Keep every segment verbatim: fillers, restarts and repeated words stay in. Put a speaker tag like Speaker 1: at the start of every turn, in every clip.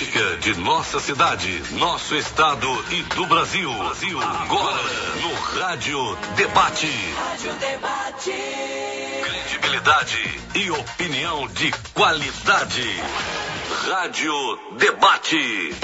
Speaker 1: política de nossa cidade, nosso estado e do Brasil. Brasil. Agora no Rádio Debate. Rádio Debate. Credibilidade e opinião de qualidade. Rádio Debate.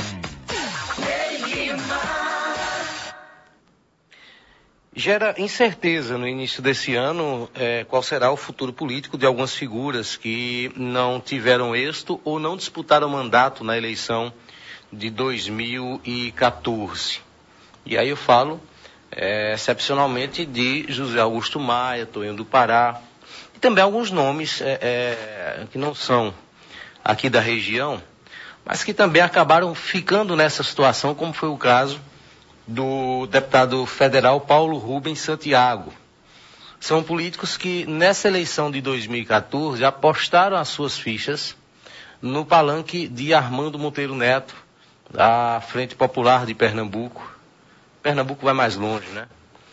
Speaker 2: Gera incerteza no início desse ano é, qual será o futuro político de algumas figuras que não tiveram êxito ou não disputaram mandato na eleição de dois mil e quatorze. E aí eu falo é, excepcionalmente de José Augusto Maia, Tonho do Pará, e também alguns nomes é, é, que não são aqui da região, mas que também acabaram ficando nessa situação, como foi o caso do deputado federal Paulo Rubens Santiago. São políticos que nessa eleição de dois mil e quatorze apostaram as suas fichas no palanque de Armando Monteiro Neto, da Frente Popular de Pernambuco. Pernambuco vai mais longe, né?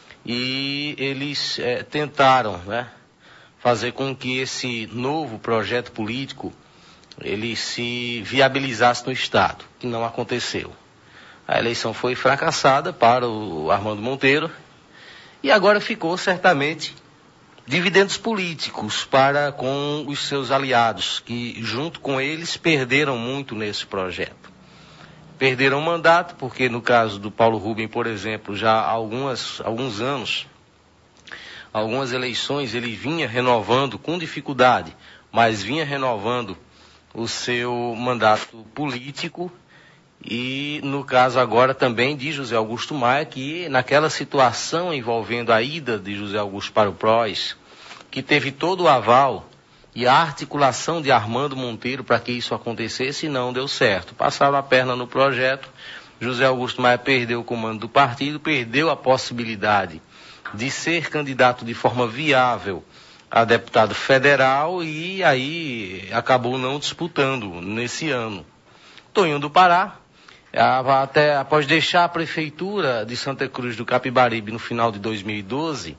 Speaker 2: E eles é, tentaram, né, fazer com que esse novo projeto político ele se viabilizasse no Estado, que não aconteceu. A eleição foi fracassada para o Armando Monteiro e agora ficou certamente dividendos políticos para com os seus aliados, que junto com eles perderam muito nesse projeto. Perderam o mandato, porque no caso do Paulo Rubens, por exemplo, já há algumas, alguns anos, algumas eleições ele vinha renovando com dificuldade, mas vinha renovando o seu mandato político. E no caso agora também de José Augusto Maia, que naquela situação envolvendo a ida de José Augusto para o P R O S, que teve todo o aval e a articulação de Armando Monteiro para que isso acontecesse, não deu certo. Passaram a perna no projeto, José Augusto Maia perdeu o comando do partido, perdeu a possibilidade de ser candidato de forma viável a deputado federal e aí acabou não disputando nesse ano. Tonho do Pará, até após deixar a prefeitura de Santa Cruz do Capibaribe no final de dois mil e doze,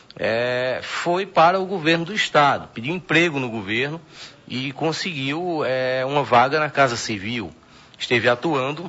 Speaker 2: é, foi para o governo do estado, pediu emprego no governo e conseguiu é, uma vaga na Casa Civil. Esteve atuando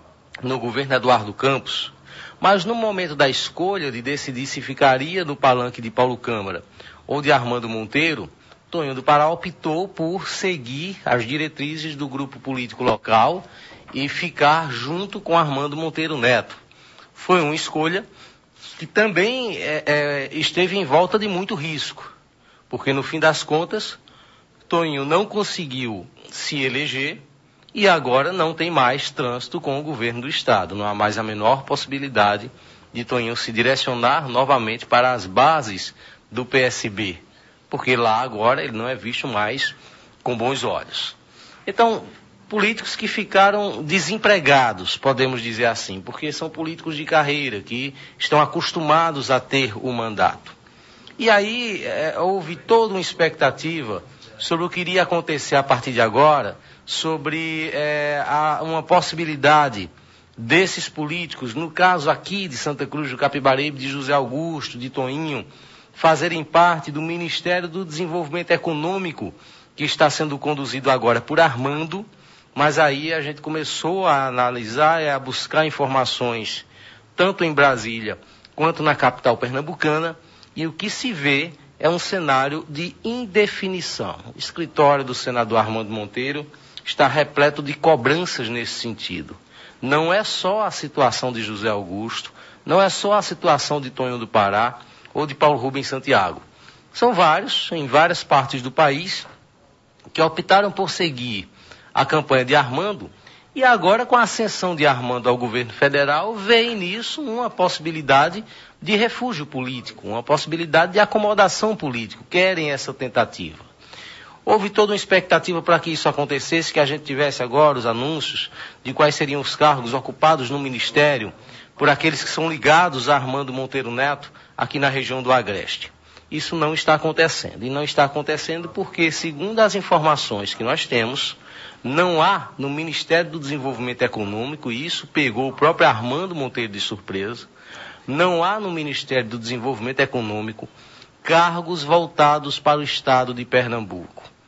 Speaker 2: no governo Eduardo Campos, mas no momento da escolha de decidir se ficaria no palanque de Paulo Câmara ou de Armando Monteiro, Tonho do Pará optou por seguir as diretrizes do grupo político local e ficar junto com Armando Monteiro Neto. Foi uma escolha que também é, é, esteve em volta de muito risco, porque no fim das contas, Tonho não conseguiu se eleger e agora não tem mais trânsito com o governo do estado. Não há mais a menor possibilidade de Tonho se direcionar novamente para as bases do P S B, porque lá agora ele não é visto mais com bons olhos. Então, políticos que ficaram desempregados, podemos dizer assim, porque são políticos de carreira, que estão acostumados a ter o mandato. E aí é, houve toda uma expectativa sobre o que iria acontecer a partir de agora, sobre é, a, uma possibilidade desses políticos, no caso aqui de Santa Cruz do Capibaribe, de José Augusto, de Toninho, fazerem parte do Ministério do Desenvolvimento Econômico, que está sendo conduzido agora por Armando. Mas aí a gente começou a analisar e a buscar informações, tanto em Brasília quanto na capital pernambucana, e o que se vê é um cenário de indefinição. O escritório do senador Armando Monteiro está repleto de cobranças nesse sentido. Não é só a situação de José Augusto, não é só a situação de Tonho do Pará ou de Paulo Rubens Santiago. São vários, em várias partes do país, que optaram por seguir a campanha de Armando, e agora com a ascensão de Armando ao governo federal, vem nisso uma possibilidade de refúgio político, uma possibilidade de acomodação política, querem essa tentativa. Houve toda uma expectativa para que isso acontecesse, que a gente tivesse agora os anúncios de quais seriam os cargos ocupados no Ministério por aqueles que são ligados a Armando Monteiro Neto aqui na região do Agreste. Isso não está acontecendo, e não está acontecendo porque, segundo as informações que nós temos, não há no Ministério do Desenvolvimento Econômico, e isso pegou o próprio Armando Monteiro de surpresa, não há no Ministério do Desenvolvimento Econômico cargos voltados para o estado de Pernambuco.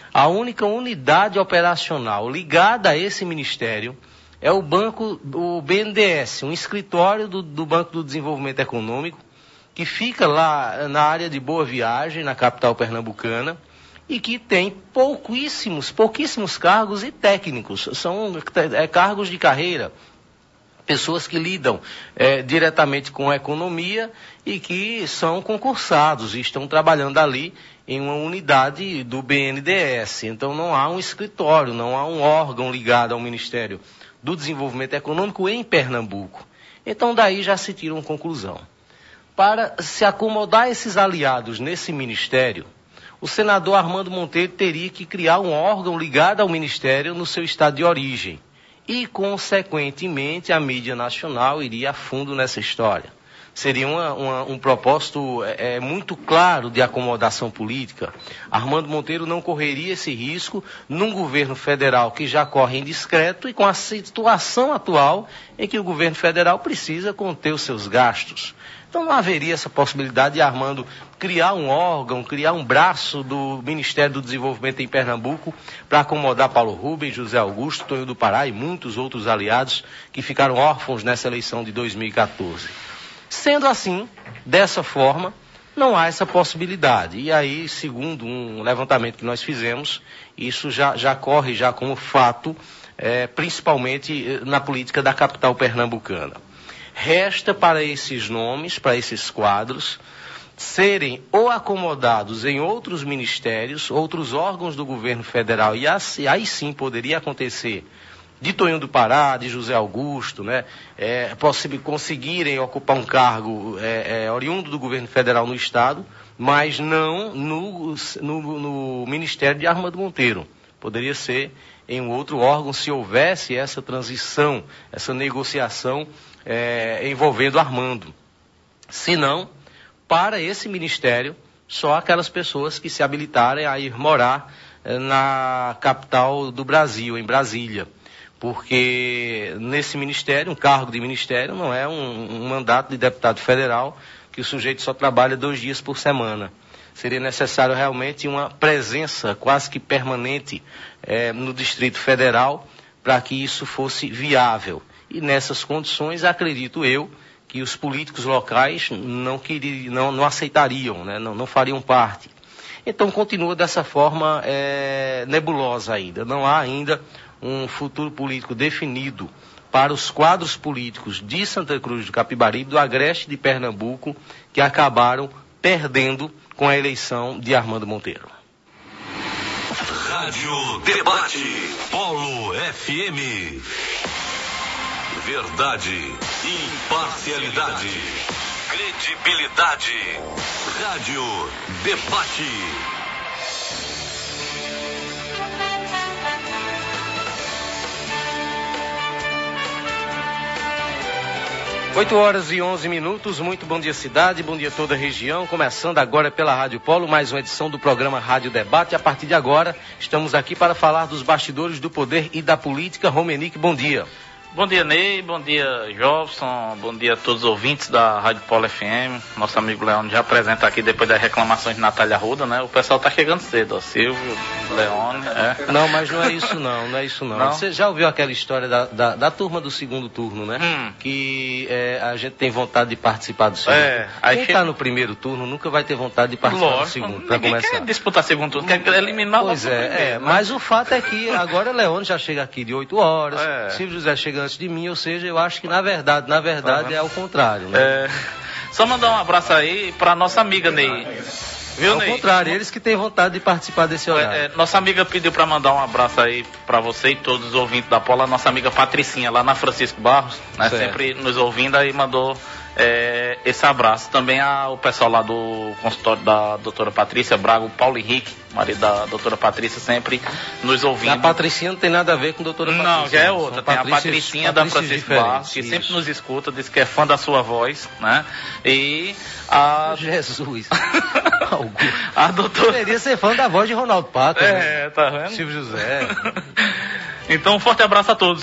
Speaker 2: A única unidade operacional ligada a esse ministério é o banco, o B N D E S, um escritório do, do Banco do Desenvolvimento Econômico, que fica lá na área de Boa Viagem, na capital pernambucana, e que tem pouquíssimos, pouquíssimos cargos e técnicos. São é, cargos de carreira, pessoas que lidam é, diretamente com a economia e que são concursados e estão trabalhando ali em uma unidade do B N D E S. Então não há um escritório, não há um órgão ligado ao Ministério do Desenvolvimento Econômico em Pernambuco. Então daí já se tira uma conclusão. Para se acomodar esses aliados nesse ministério, o senador Armando Monteiro teria que criar um órgão ligado ao ministério no seu estado de origem. E, consequentemente, a mídia nacional iria a fundo nessa história. Seria uma, uma, um propósito é, muito claro de acomodação política. Armando Monteiro não correria esse risco num governo federal que já corre indiscreto e com a situação atual em que o governo federal precisa conter os seus gastos. Então não haveria essa possibilidade de Armando criar um órgão, criar um braço do Ministério do Desenvolvimento em Pernambuco para acomodar Paulo Rubens, José Augusto, Tonho do Pará e muitos outros aliados que ficaram órfãos nessa eleição de dois mil e quatorze. Sendo assim, dessa forma, não há essa possibilidade. E aí, segundo um levantamento que nós fizemos, isso já, já corre já como fato, é, principalmente na política da capital pernambucana. Resta para esses nomes, para esses quadros, serem ou acomodados em outros ministérios, outros órgãos do governo federal, e aí sim poderia acontecer de Tonho do Pará, de José Augusto, né, é, conseguirem ocupar um cargo é, é, oriundo do governo federal no estado, mas não no, no, no Ministério de Armando Monteiro. Poderia ser em um outro órgão se houvesse essa transição, essa negociação é, envolvendo Armando. Se não, para esse ministério, só aquelas pessoas que se habilitarem a ir morar é, na capital do Brasil, em Brasília. Porque nesse ministério, um cargo de ministério, não é um, um mandato de deputado federal que o sujeito só trabalha dois dias por semana. Seria necessário realmente uma presença quase que permanente eh, no Distrito Federal para que isso fosse viável. E nessas condições, acredito eu, que os políticos locais não, queriam, não, não aceitariam, né? não, não fariam parte. Então continua dessa forma eh, nebulosa ainda. Não há ainda um futuro político definido para os quadros políticos de Santa Cruz do Capibaribe, do Agreste de Pernambuco, que acabaram perdendo com a eleição de Armando Monteiro.
Speaker 1: Rádio Debate, Polo F M. Verdade, imparcialidade, credibilidade. Rádio Debate.
Speaker 2: oito horas e onze minutos, muito bom dia cidade, bom dia toda a região, começando agora pela Rádio Polo, mais uma edição do programa Rádio Debate. A partir de agora, estamos aqui para falar dos bastidores do poder e da política. Romenick, bom dia.
Speaker 3: Bom dia, Ney, bom dia, Jobson, bom dia a todos os ouvintes da Rádio Polo F M. Nosso amigo Leone já apresenta aqui depois das reclamações de Natália Arruda, né? O pessoal tá chegando cedo, ó, Silvio, Leone, é.
Speaker 2: Não, mas não é isso não, não é isso não. não? Você já ouviu aquela história da, da, da turma do segundo turno, né? Hum. Que é, a gente tem vontade de participar do segundo é, turno. Aí Quem che... tá no primeiro turno nunca vai ter vontade de participar Lógico, do segundo, pra
Speaker 3: ninguém
Speaker 2: começar.
Speaker 3: Quer disputar segundo turno, quer eliminar
Speaker 2: Pois é, primeiro, é né? Mas o fato é que agora Leone já chega aqui de oito horas, é. Silvio José chega antes de mim, ou seja, eu acho que na verdade, na verdade uhum. é o contrário, né? É...
Speaker 3: Só mandar um abraço aí pra nossa amiga Ney.
Speaker 2: Viu, Ney? Ao contrário, eles que têm vontade de participar desse horário.
Speaker 3: É, é, nossa amiga pediu pra mandar um abraço aí pra você e todos os ouvintes da Pola, nossa amiga Patricinha, lá na Francisco Barros, né? Certo. Sempre nos ouvindo aí, mandou é, esse abraço. Também ao pessoal lá do consultório da doutora Patrícia Braga, o Paulo Henrique, marido da doutora Patrícia, sempre nos ouvindo.
Speaker 2: A Patricinha não tem nada a ver com a doutora Patrícia.
Speaker 3: Não, já é outra. São tem a Patricinha da Francisco Barros, que isso. sempre nos escuta, diz que é fã da sua voz, né? E a...
Speaker 2: Jesus.
Speaker 3: A doutora...
Speaker 2: Deveria ser fã da voz de Ronaldo Pato.
Speaker 3: É,
Speaker 2: né?
Speaker 3: Tá vendo?
Speaker 2: Silvio José.
Speaker 3: Então, um forte abraço a todos.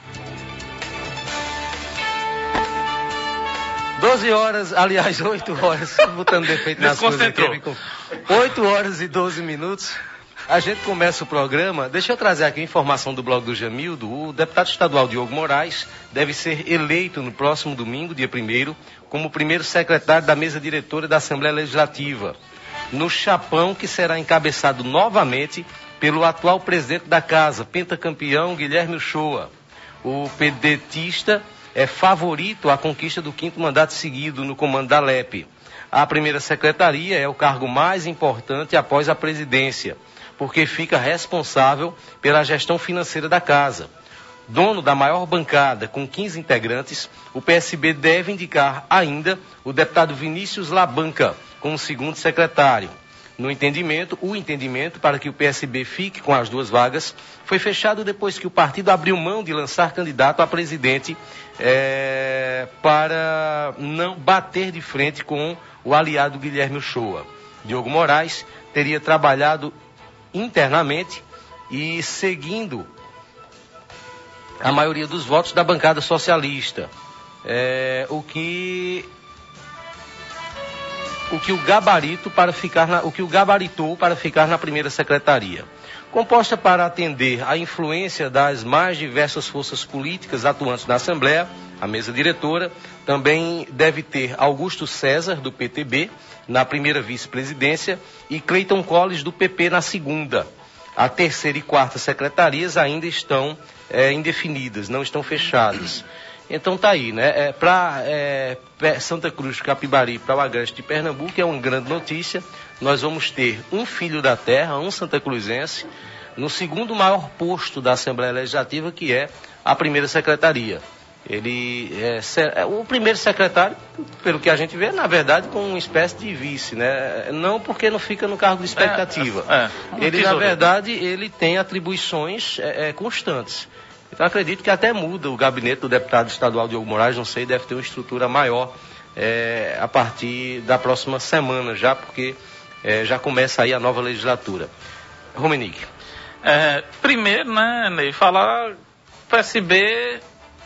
Speaker 2: doze horas, aliás, oito horas, botando defeito nas coisas aqui. oito horas e doze minutos. A gente começa o programa, deixa eu trazer aqui a informação do blog do Jamildo. O deputado estadual Diogo Moraes deve ser eleito no próximo domingo, dia primeiro, como primeiro secretário da mesa diretora da Assembleia Legislativa, no chapão que será encabeçado novamente pelo atual presidente da casa, pentacampeão Guilherme Uchoa. O pedetista é favorito à conquista do quinto mandato seguido no comando da L E P. A primeira secretaria é o cargo mais importante após a presidência, porque fica responsável pela gestão financeira da casa. Dono da maior bancada, com quinze integrantes, o P S B deve indicar ainda o deputado Vinícius Labanca como segundo secretário. No entendimento, o entendimento para que o P S B fique com as duas vagas foi fechado depois que o partido abriu mão de lançar candidato a presidente é, para não bater de frente com o aliado Guilherme Uchoa. Diogo Moraes teria trabalhado internamente e seguindo a maioria dos votos da bancada socialista, é, o que o que o gabarito para ficar na, o que o gabaritou para ficar na primeira secretaria. Composta para atender à influência das mais diversas forças políticas atuantes na Assembleia, a mesa diretora também deve ter Augusto César, do P T B, na primeira vice-presidência, e Cleiton Colles, do P P, na segunda. A terceira e quarta secretarias ainda estão é, indefinidas, não estão fechadas. Então tá aí, né? É, para é, Santa Cruz, Capibari, para o Agreste de Pernambuco, é uma grande notícia. Nós vamos ter um filho da terra, um santa cruzense, no segundo maior posto da Assembleia Legislativa, que é a primeira secretaria. Ele é, é o primeiro secretário, pelo que a gente vê, na verdade, com uma espécie de vice, né? Não porque não fica no cargo de expectativa. É, é, um ele, tesouro. Na verdade, ele tem atribuições é, é, constantes. Então, acredito que até muda o gabinete do deputado estadual Diogo Moraes, não sei, deve ter uma estrutura maior é, a partir da próxima semana já, porque é, já começa aí a nova legislatura. Romenick.
Speaker 3: É, primeiro, né, Ney, falar P S B...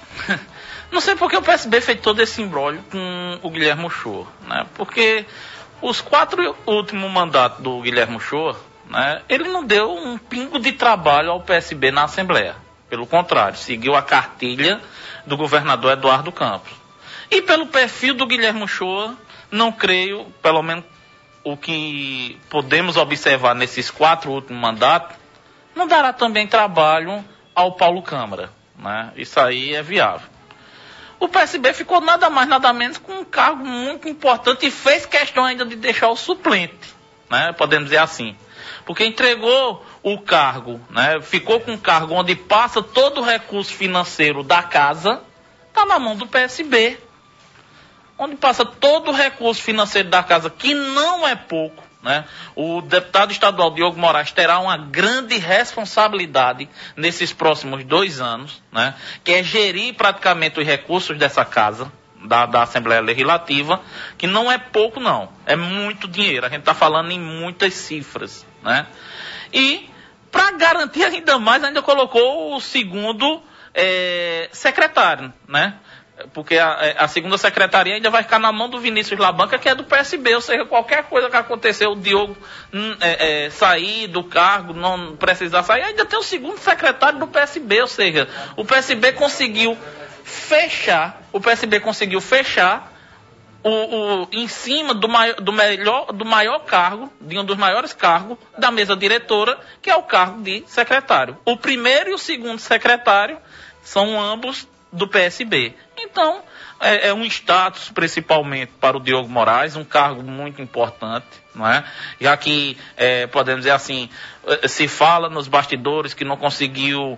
Speaker 3: Não sei porque o P S B fez todo esse imbróglio com o Guilherme Uchoa, né? Porque os quatro últimos mandatos do Guilherme Uchoa, né, ele não deu um pingo de trabalho ao P S B na Assembleia. Pelo contrário, seguiu a cartilha do governador Eduardo Campos. E pelo perfil do Guilherme Uchoa, não creio, pelo menos o que podemos observar nesses quatro últimos mandatos, não dará também trabalho ao Paulo Câmara, né? Isso aí é viável. O P S B ficou nada mais, nada menos com um cargo muito importante e fez questão ainda de deixar o suplente, né? Podemos dizer assim. Porque entregou o cargo, né? Ficou com um cargo onde passa todo o recurso financeiro da casa, está na mão do P S B. Onde passa todo o recurso financeiro da casa, que não é pouco, né? O deputado estadual Diogo Moraes terá uma grande responsabilidade nesses próximos dois anos, né? Que é gerir praticamente os recursos dessa casa, da, da Assembleia Legislativa, que não é pouco não, é muito dinheiro, a gente está falando em muitas cifras, né? E para garantir ainda mais, ainda colocou o segundo é, secretário, né? Porque a, a segunda secretaria ainda vai ficar na mão do Vinícius Labanca, que é do P S B, ou seja, qualquer coisa que acontecer, o Diogo hum, é, é, sair do cargo, não precisar sair, ainda tem o segundo secretário do P S B, ou seja, o P S B conseguiu fechar, o P S B conseguiu fechar o, o, em cima do maior, do, melhor, do maior cargo, de um dos maiores cargos da mesa diretora, que é o cargo de secretário. O primeiro e o segundo secretário são ambos do P S B. Então, é, é um status, principalmente para o Diogo Moraes, um cargo muito importante, não é? Já que, é, podemos dizer assim, se fala nos bastidores que não conseguiu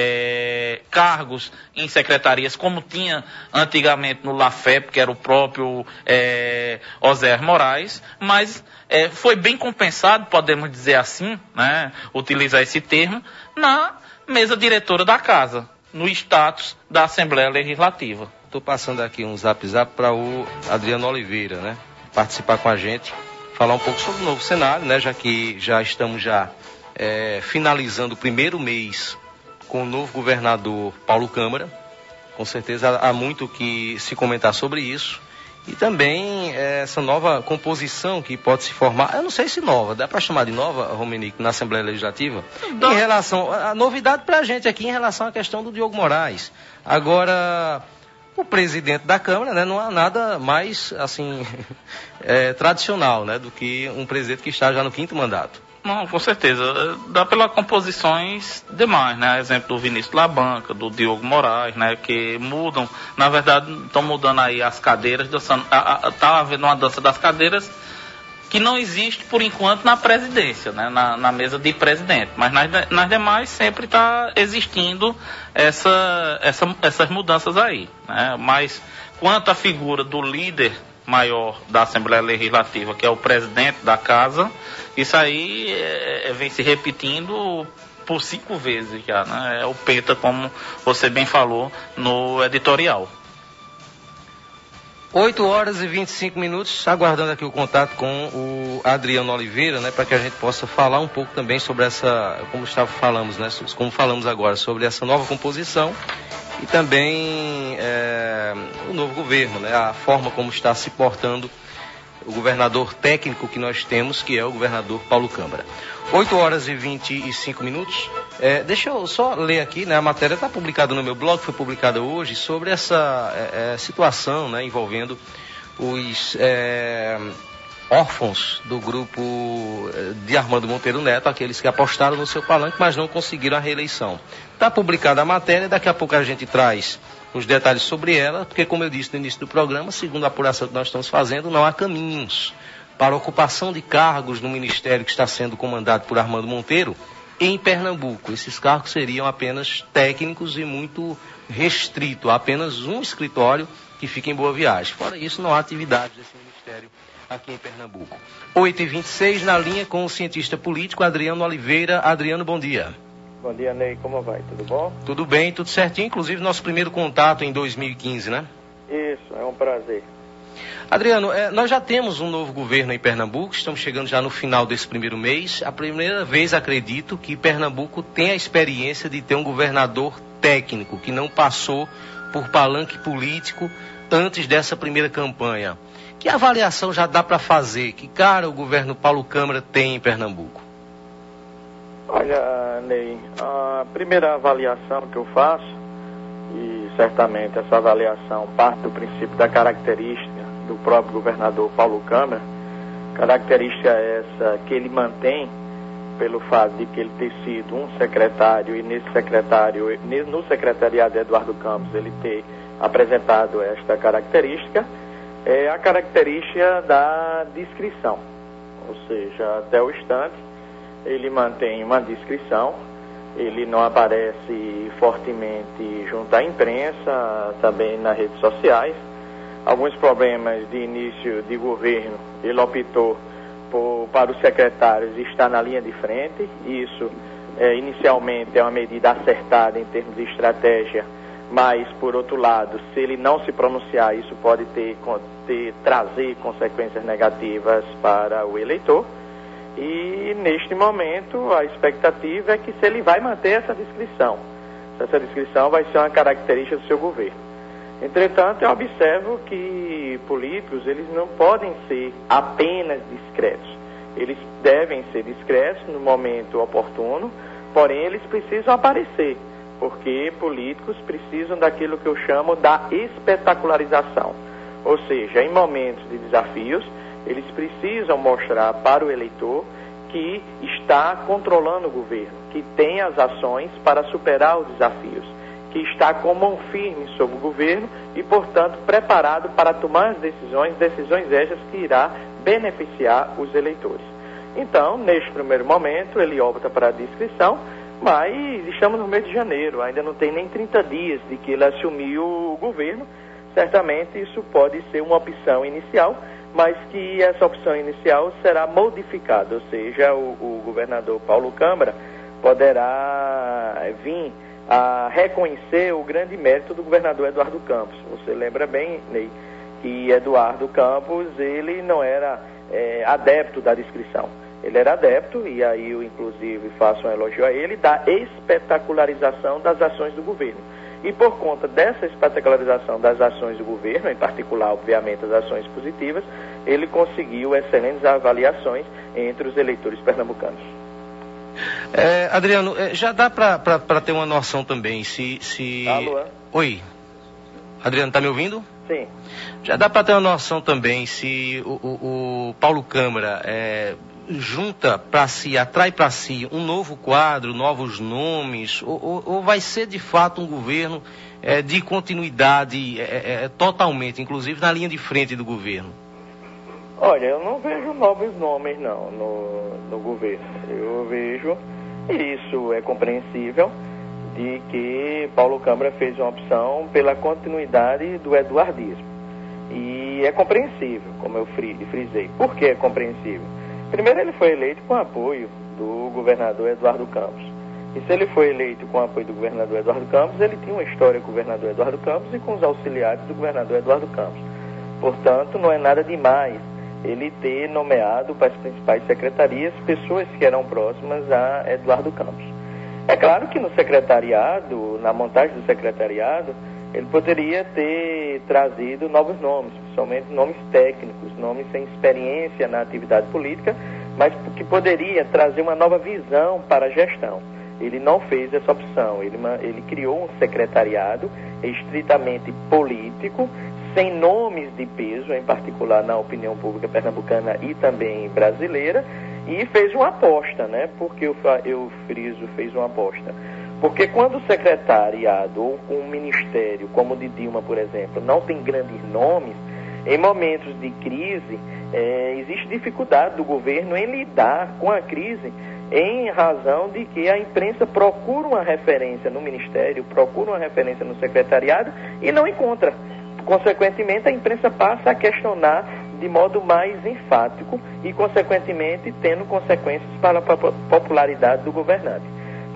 Speaker 3: é, cargos em secretarias, como tinha antigamente no LAFEP, que era o próprio é, Oséias Moraes, mas é, foi bem compensado, podemos dizer assim, né? Utilizar esse termo, na mesa diretora da casa, no status da Assembleia Legislativa.
Speaker 2: Estou passando aqui um zap zap para o Adriano Oliveira, né? Participar com a gente, falar um pouco sobre o novo cenário, né? Já que já estamos já é, finalizando o primeiro mês com o novo governador Paulo Câmara. Com certeza há muito que se comentar sobre isso. e também é, essa nova composição que pode se formar, eu não sei se nova, dá para chamar de nova, Romenico, na Assembleia Legislativa, Dá. em relação, a novidade para a gente aqui em relação à questão do Diogo Moraes. Agora, o presidente da Câmara, né, não há nada mais, assim, é, tradicional, né, do que um presidente que está já no quinto mandato.
Speaker 3: Não, com certeza. Dá pelas composições demais, né? Exemplo do Vinícius Labanca, do Diogo Moraes, né? Que mudam, na verdade, estão mudando aí as cadeiras, dançando, está havendo uma dança das cadeiras que não existe, por enquanto, na presidência, né? Na, na mesa de presidente. Mas nas, nas demais sempre está existindo essa, essa, essas mudanças aí, né? Mas quanto à figura do líder maior da Assembleia Legislativa, que é o presidente da casa, isso aí é, vem se repetindo por cinco vezes já, né? É o penta, como você bem falou no editorial.
Speaker 2: oito horas e vinte e cinco minutos, aguardando aqui o contato com o Adriano Oliveira, né, para que a gente possa falar um pouco também sobre essa, como estava falamos, né, como falamos agora, sobre essa nova composição e também é, o novo governo, né, a forma como está se portando o governador técnico que nós temos, que é o governador Paulo Câmara. oito horas e vinte e cinco minutos. É, deixa eu só ler aqui, né, a matéria está publicada no meu blog, foi publicada hoje, sobre essa é, situação, né, envolvendo os é, órfãos do grupo de Armando Monteiro Neto, aqueles que apostaram no seu palanque, mas não conseguiram a reeleição. Está publicada a matéria, daqui a pouco a gente traz os detalhes sobre ela, porque, como eu disse no início do programa, segundo a apuração que nós estamos fazendo, não há caminhos para a ocupação de cargos no ministério que está sendo comandado por Armando Monteiro em Pernambuco. Esses cargos seriam apenas técnicos e muito restrito, há apenas um escritório que fica em Boa Viagem. Fora isso, não há atividade desse ministério aqui em Pernambuco. oito e vinte e seis, na linha com o cientista político Adriano Oliveira. Adriano, bom dia.
Speaker 4: Bom dia, Ney. Como vai? Tudo bom?
Speaker 2: Tudo bem, tudo certinho. Inclusive, nosso primeiro contato em dois mil e quinze, né?
Speaker 4: Isso, é um prazer.
Speaker 2: Adriano, é, nós já temos um novo governo em Pernambuco, estamos chegando já no final desse primeiro mês. A primeira vez, acredito, que Pernambuco tem a experiência de ter um governador técnico, que não passou por palanque político antes dessa primeira campanha. Que avaliação já dá para fazer? Que cara o governo Paulo Câmara tem em Pernambuco?
Speaker 4: Olha, Ney, a primeira avaliação que eu faço, e certamente essa avaliação parte do princípio da característica do próprio governador Paulo Câmara, característica essa que ele mantém pelo fato de que ele ter sido um secretário e nesse secretário, no secretariado de Eduardo Campos, ele ter apresentado esta característica, é a característica da discrição, ou seja, até o instante ele mantém uma discrição, ele não aparece fortemente junto à imprensa, também nas redes sociais. Alguns problemas de início de governo, ele optou por, para os secretários estar na linha de frente. Isso, é, inicialmente, é uma medida acertada em termos de estratégia, mas, por outro lado, se ele não se pronunciar, isso pode ter, ter trazer consequências negativas para o eleitor. E, neste momento, a expectativa é que se ele vai manter essa discrição, se essa discrição vai ser uma característica do seu governo. Entretanto, eu observo que políticos, eles não podem ser apenas discretos. Eles devem ser discretos no momento oportuno, porém eles precisam aparecer, porque políticos precisam daquilo que eu chamo da espetacularização. Ou seja, em momentos de desafios, eles precisam mostrar para o eleitor que está controlando o governo, que tem as ações para superar os desafios, que está com mão firme sobre o governo e, portanto, preparado para tomar as decisões, decisões estas que irá beneficiar os eleitores. Então, neste primeiro momento, ele opta para a discrição, mas estamos no mês de janeiro, ainda não tem nem trinta dias de que ele assumiu o governo. Certamente isso pode ser uma opção inicial, mas que essa opção inicial será modificada, ou seja, o, o governador Paulo Câmara poderá vir a reconhecer o grande mérito do governador Eduardo Campos. Você lembra bem, Ney, que Eduardo Campos, ele não era é, adepto da discrição. Ele era adepto, e aí eu inclusive faço um elogio a ele, da espetacularização das ações do governo. E por conta dessa espetacularização das ações do governo, em particular, obviamente, as ações positivas, ele conseguiu excelentes avaliações entre os eleitores pernambucanos.
Speaker 2: É, Adriano, já dá para ter uma noção também se... se...
Speaker 4: Alô?
Speaker 2: Oi. Adriano, está me ouvindo?
Speaker 4: Sim.
Speaker 2: Já dá para ter uma noção também se o, o, o Paulo Câmara é, junta para si, atrai para si um novo quadro, novos nomes, ou, ou, ou vai ser de fato um governo é, de continuidade é, é, totalmente, inclusive na linha de frente do governo?
Speaker 4: Olha, eu não vejo novos nomes não no, no governo. Eu vejo, e isso é compreensível, de que Paulo Câmara fez uma opção pela continuidade do eduardismo. E é compreensível, como eu frisei. Por que é compreensível? Primeiro, ele foi eleito com apoio do governador Eduardo Campos. E se ele foi eleito com apoio do governador Eduardo Campos, ele tinha uma história com o governador Eduardo Campos e com os auxiliares do governador Eduardo Campos. Portanto, não é nada demais ele ter nomeado para as principais secretarias pessoas que eram próximas a Eduardo Campos. É claro que no secretariado, na montagem do secretariado, ele poderia ter trazido novos nomes, principalmente nomes técnicos, nomes sem experiência na atividade política, mas que poderia trazer uma nova visão para a gestão. Ele não fez essa opção, ele, ele criou um secretariado estritamente político, sem nomes de peso, em particular na opinião pública pernambucana e também brasileira, e fez uma aposta, né? Porque eu, eu friso, fez uma aposta. Porque quando o secretariado ou um ministério, como o de Dilma, por exemplo, não tem grandes nomes, em momentos de crise, é, existe dificuldade do governo em lidar com a crise, em razão de que a imprensa procura uma referência no ministério, procura uma referência no secretariado e não encontra. Consequentemente, a imprensa passa a questionar de modo mais enfático e, consequentemente, tendo consequências para a popularidade do governante.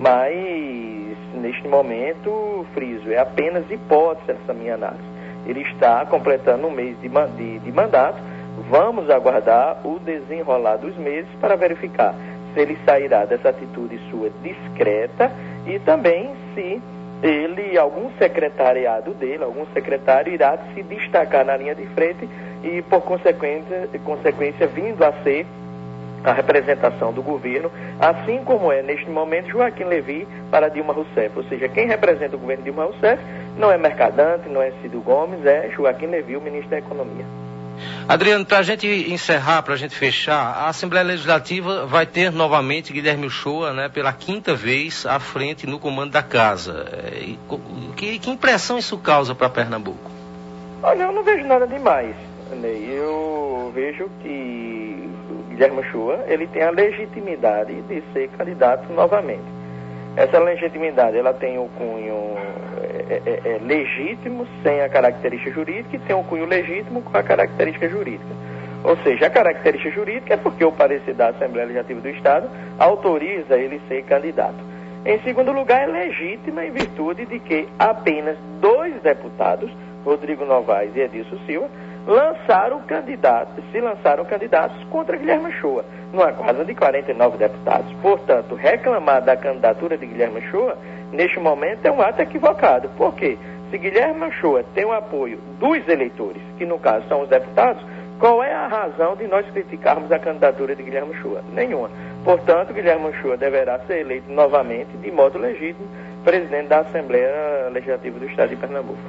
Speaker 4: Mas, neste momento, friso, é apenas hipótese essa minha análise. Ele está completando um mês de, de, de mandato. Vamos aguardar o desenrolar dos meses para verificar se ele sairá dessa atitude sua discreta e também se ele, algum secretariado dele, algum secretário irá se destacar na linha de frente e, por consequência, consequência vindo a ser a representação do governo, assim como é, neste momento, Joaquim Levy para Dilma Rousseff. Ou seja, quem representa o governo de Dilma Rousseff não é Mercadante, não é Ciro Gomes, é Joaquim Levy, o ministro da Economia.
Speaker 2: Adriano, para a gente encerrar, para a gente fechar, a Assembleia Legislativa vai ter novamente Guilherme Uchoa, né, pela quinta vez à frente no comando da casa. E, que, que impressão isso causa para Pernambuco?
Speaker 4: Olha, eu não vejo nada demais, Ney. Eu vejo que o Guilherme Uchoa, ele tem a legitimidade de ser candidato novamente. Essa legitimidade, ela tem o cunho é, é, é, legítimo, sem a característica jurídica, e tem o cunho legítimo com a característica jurídica. Ou seja, a característica jurídica é porque o parecer da Assembleia Legislativa do Estado autoriza ele ser candidato. Em segundo lugar, é legítima em virtude de que apenas dois deputados, Rodrigo Novaes e Edilson Silva, lançaram candidatos, se lançaram candidatos contra Guilherme Uchoa, numa casa de quarenta e nove deputados. Portanto, reclamar da candidatura de Guilherme Uchoa, neste momento, é um ato equivocado. Por quê? Se Guilherme Uchoa tem o apoio dos eleitores, que no caso são os deputados, qual é a razão de nós criticarmos a candidatura de Guilherme Uchoa? Nenhuma. Portanto, Guilherme Uchoa deverá ser eleito novamente, de modo legítimo, presidente da Assembleia Legislativa do Estado de Pernambuco.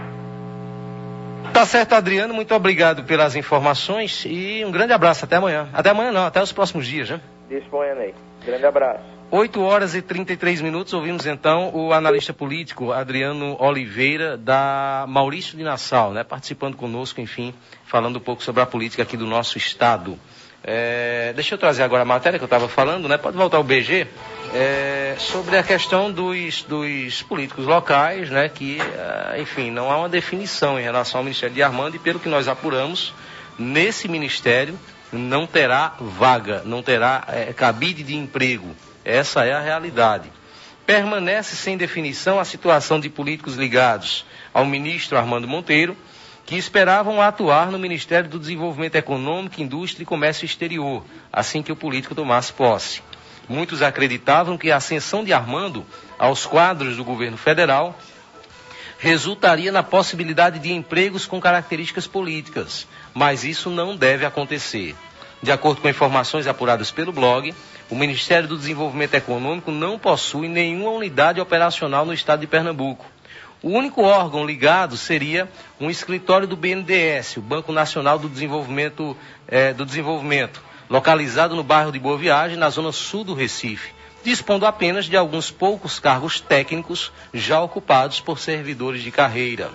Speaker 2: Tá certo, Adriano, muito obrigado pelas informações e um grande abraço, até amanhã. Até amanhã não, até os próximos dias, né?
Speaker 4: Disponha, Ney. Grande abraço.
Speaker 2: oito horas e trinta e três minutos, ouvimos então o analista político Adriano Oliveira, da Maurício de Nassau, né? Participando conosco, enfim, falando um pouco sobre a política aqui do nosso estado. É, deixa eu trazer agora a matéria que eu estava falando, né? Pode voltar ao B G, é, sobre a questão dos, dos políticos locais, né? Que, enfim, não há uma definição em relação ao Ministério de Armando e, pelo que nós apuramos, nesse ministério não terá vaga, não terá é, cabide de emprego. Essa é a realidade. Permanece sem definição a situação de políticos ligados ao ministro Armando Monteiro, que esperavam atuar no Ministério do Desenvolvimento Econômico, Indústria e Comércio Exterior, assim que o político tomasse posse. Muitos acreditavam que a ascensão de Armando aos quadros do governo federal resultaria na possibilidade de empregos com características políticas, mas isso não deve acontecer. De acordo com informações apuradas pelo blog, o Ministério do Desenvolvimento Econômico não possui nenhuma unidade operacional no estado de Pernambuco. O único órgão ligado seria um escritório do B N D E S, o Banco Nacional do Desenvolvimento, eh, do Desenvolvimento, localizado no bairro de Boa Viagem, na zona sul do Recife, dispondo apenas de alguns poucos cargos técnicos já ocupados por servidores de carreira.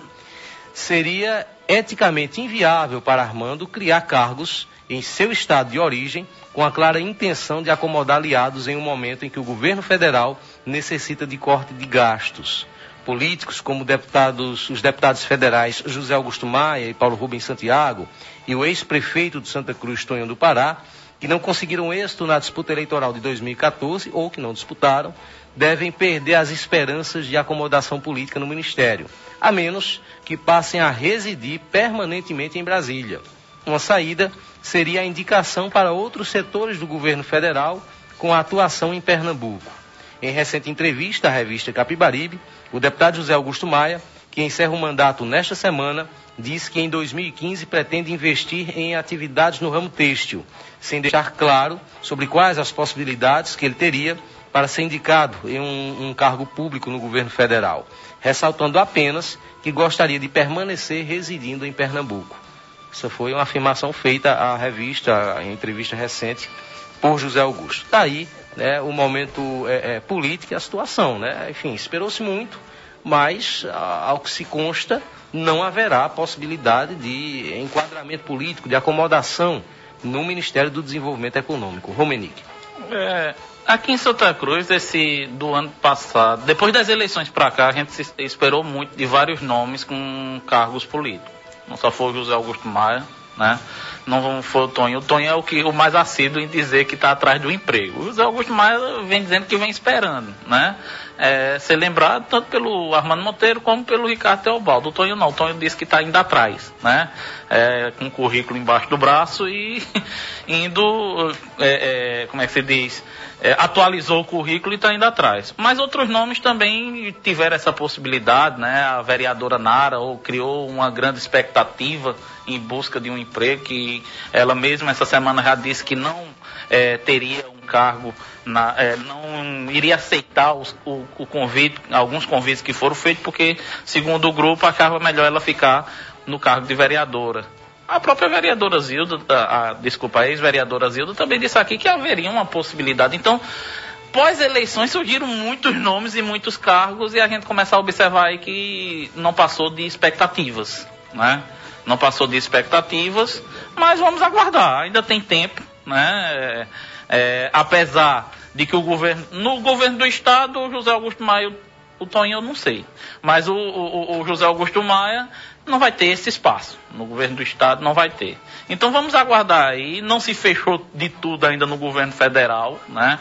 Speaker 2: Seria eticamente inviável para Armando criar cargos em seu estado de origem, com a clara intenção de acomodar aliados em um momento em que o governo federal necessita de corte de gastos. Políticos como deputados, os deputados federais José Augusto Maia e Paulo Rubens Santiago e o ex-prefeito de Santa Cruz, Tonho do Pará, que não conseguiram êxito na disputa eleitoral de dois mil e quatorze ou que não disputaram, devem perder as esperanças de acomodação política no Ministério, a menos que passem a residir permanentemente em Brasília. Uma saída seria a indicação para outros setores do governo federal com atuação em Pernambuco. Em recente entrevista à revista Capibaribe, o deputado José Augusto Maia, que encerra o mandato nesta semana, disse que em dois mil e quinze pretende investir em atividades no ramo têxtil, sem deixar claro sobre quais as possibilidades que ele teria para ser indicado em um, um cargo público no governo federal, ressaltando apenas que gostaria de permanecer residindo em Pernambuco. Essa foi uma afirmação feita à revista, em entrevista recente, por José Augusto. Daí, né, o momento é, é, político e a situação, né? Enfim, esperou-se muito, mas, ao que se consta, não haverá possibilidade de enquadramento político, de acomodação no Ministério do Desenvolvimento Econômico. Romenick.
Speaker 3: É, aqui em Santa Cruz, esse do ano passado, depois das eleições para cá, a gente se esperou muito de vários nomes com cargos políticos. Não só foi o José Augusto Maia, né? Não foi o Tonho. O Tonho é o, que, o mais assíduo em dizer que está atrás do emprego. O José Augusto Maia vem dizendo que vem esperando, né? É, ser lembrado tanto pelo Armando Monteiro como pelo Ricardo Teobaldo. O Tonho não. O Tonho disse que está indo atrás, né? É, com o currículo embaixo do braço e indo, é, é, como é que se diz? É, atualizou o currículo e está indo atrás. Mas outros nomes também tiveram essa possibilidade, né? A vereadora Nara ou criou uma grande expectativa em busca de um emprego, que ela mesma essa semana já disse que não é, teria um cargo, na, é, não iria aceitar os, o, o convite, alguns convites que foram feitos, porque, segundo o grupo, achava melhor ela ficar no cargo de vereadora. A própria vereadora Zilda, a, a, desculpa, a ex-vereadora Zilda também disse aqui que haveria uma possibilidade. Então, pós-eleições surgiram muitos nomes e muitos cargos e a gente começa a observar aí que não passou de expectativas, né? Não passou de expectativas, mas vamos aguardar, ainda tem tempo, né? É, é, apesar de que o governo, no governo do estado, o José Augusto Maia, o Tonho eu não sei, mas o, o, o José Augusto Maia não vai ter esse espaço, no governo do estado não vai ter. Então vamos aguardar aí, não se fechou de tudo ainda no governo federal, né?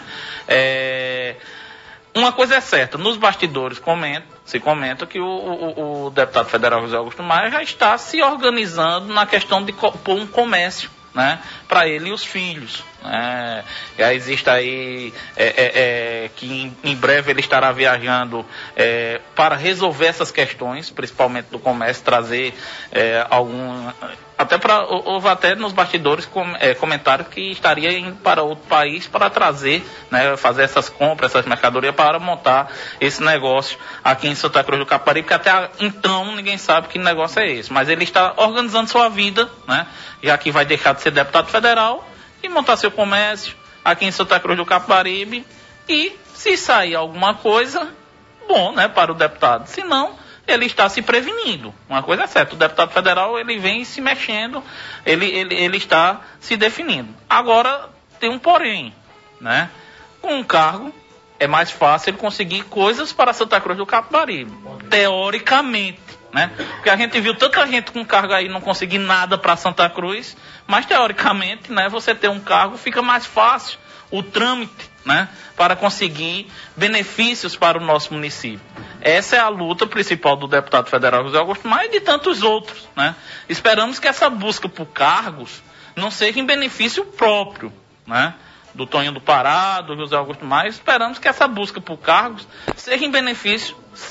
Speaker 3: É, uma coisa é certa, nos bastidores comenta, se comenta que o, o, o deputado federal José Augusto Maia já está se organizando na questão de pôr um comércio, né, para ele e os filhos, né? Já existe aí é, é, é, que em, em breve ele estará viajando é, para resolver essas questões, principalmente do comércio, trazer é, algum, até para, houve até nos bastidores com, é, comentário que estaria indo para outro país para trazer, né, fazer essas compras, essas mercadorias para montar esse negócio aqui em Santa Cruz do Capibaribe, porque até então ninguém sabe que negócio é esse, mas ele está organizando sua vida, né, já que vai deixar de ser deputado federal e montar seu comércio aqui em Santa Cruz do Capibaribe e, se sair alguma coisa, bom, né, para o deputado. Se não, ele está se prevenindo. Uma coisa é certa, o deputado federal, ele vem se mexendo, ele, ele, ele está se definindo. Agora, tem um porém, né? Com um cargo, é mais fácil ele conseguir coisas para Santa Cruz do Capibaribe, teoricamente, né? Porque a gente viu tanta gente com cargo aí não conseguir nada para Santa Cruz, mas teoricamente, né, você ter um cargo fica mais fácil o trâmite, né, para conseguir benefícios para o nosso município. Essa é a luta principal do deputado federal José Augusto Maia e de tantos outros, né? Esperamos que essa busca por cargos não seja em benefício próprio, né, do Tonho do Pará, do José Augusto Maia. Esperamos que essa busca por cargos seja em benefício, sim,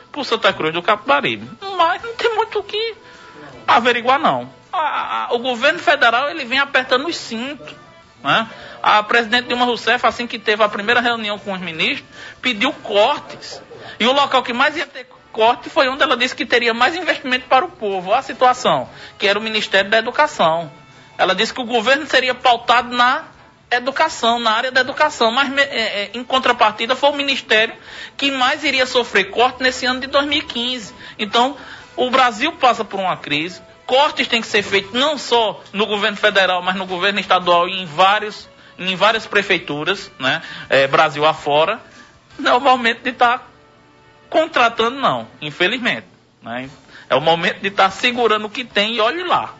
Speaker 3: por Santa Cruz do Capibaribe. Mas não tem muito o que averiguar, não. A, a, o governo federal, ele vem apertando os cintos, né? A presidente Dilma Rousseff, assim que teve a primeira reunião com os ministros, pediu cortes. E o local que mais ia ter corte foi onde ela disse que teria mais investimento para o povo. Olha a situação, que era o Ministério da Educação. Ela disse que o governo seria pautado na educação, na área da educação, mas é, é, em contrapartida foi o Ministério que mais iria sofrer corte nesse ano de dois mil e quinze. Então, o Brasil passa por uma crise, cortes têm que ser feitos não só no governo federal, mas no governo estadual e em, vários, em várias prefeituras, né? É, Brasil afora. Não é o momento de estar tá contratando, não, infelizmente, né? É o momento de estar tá segurando o que tem e olhe lá.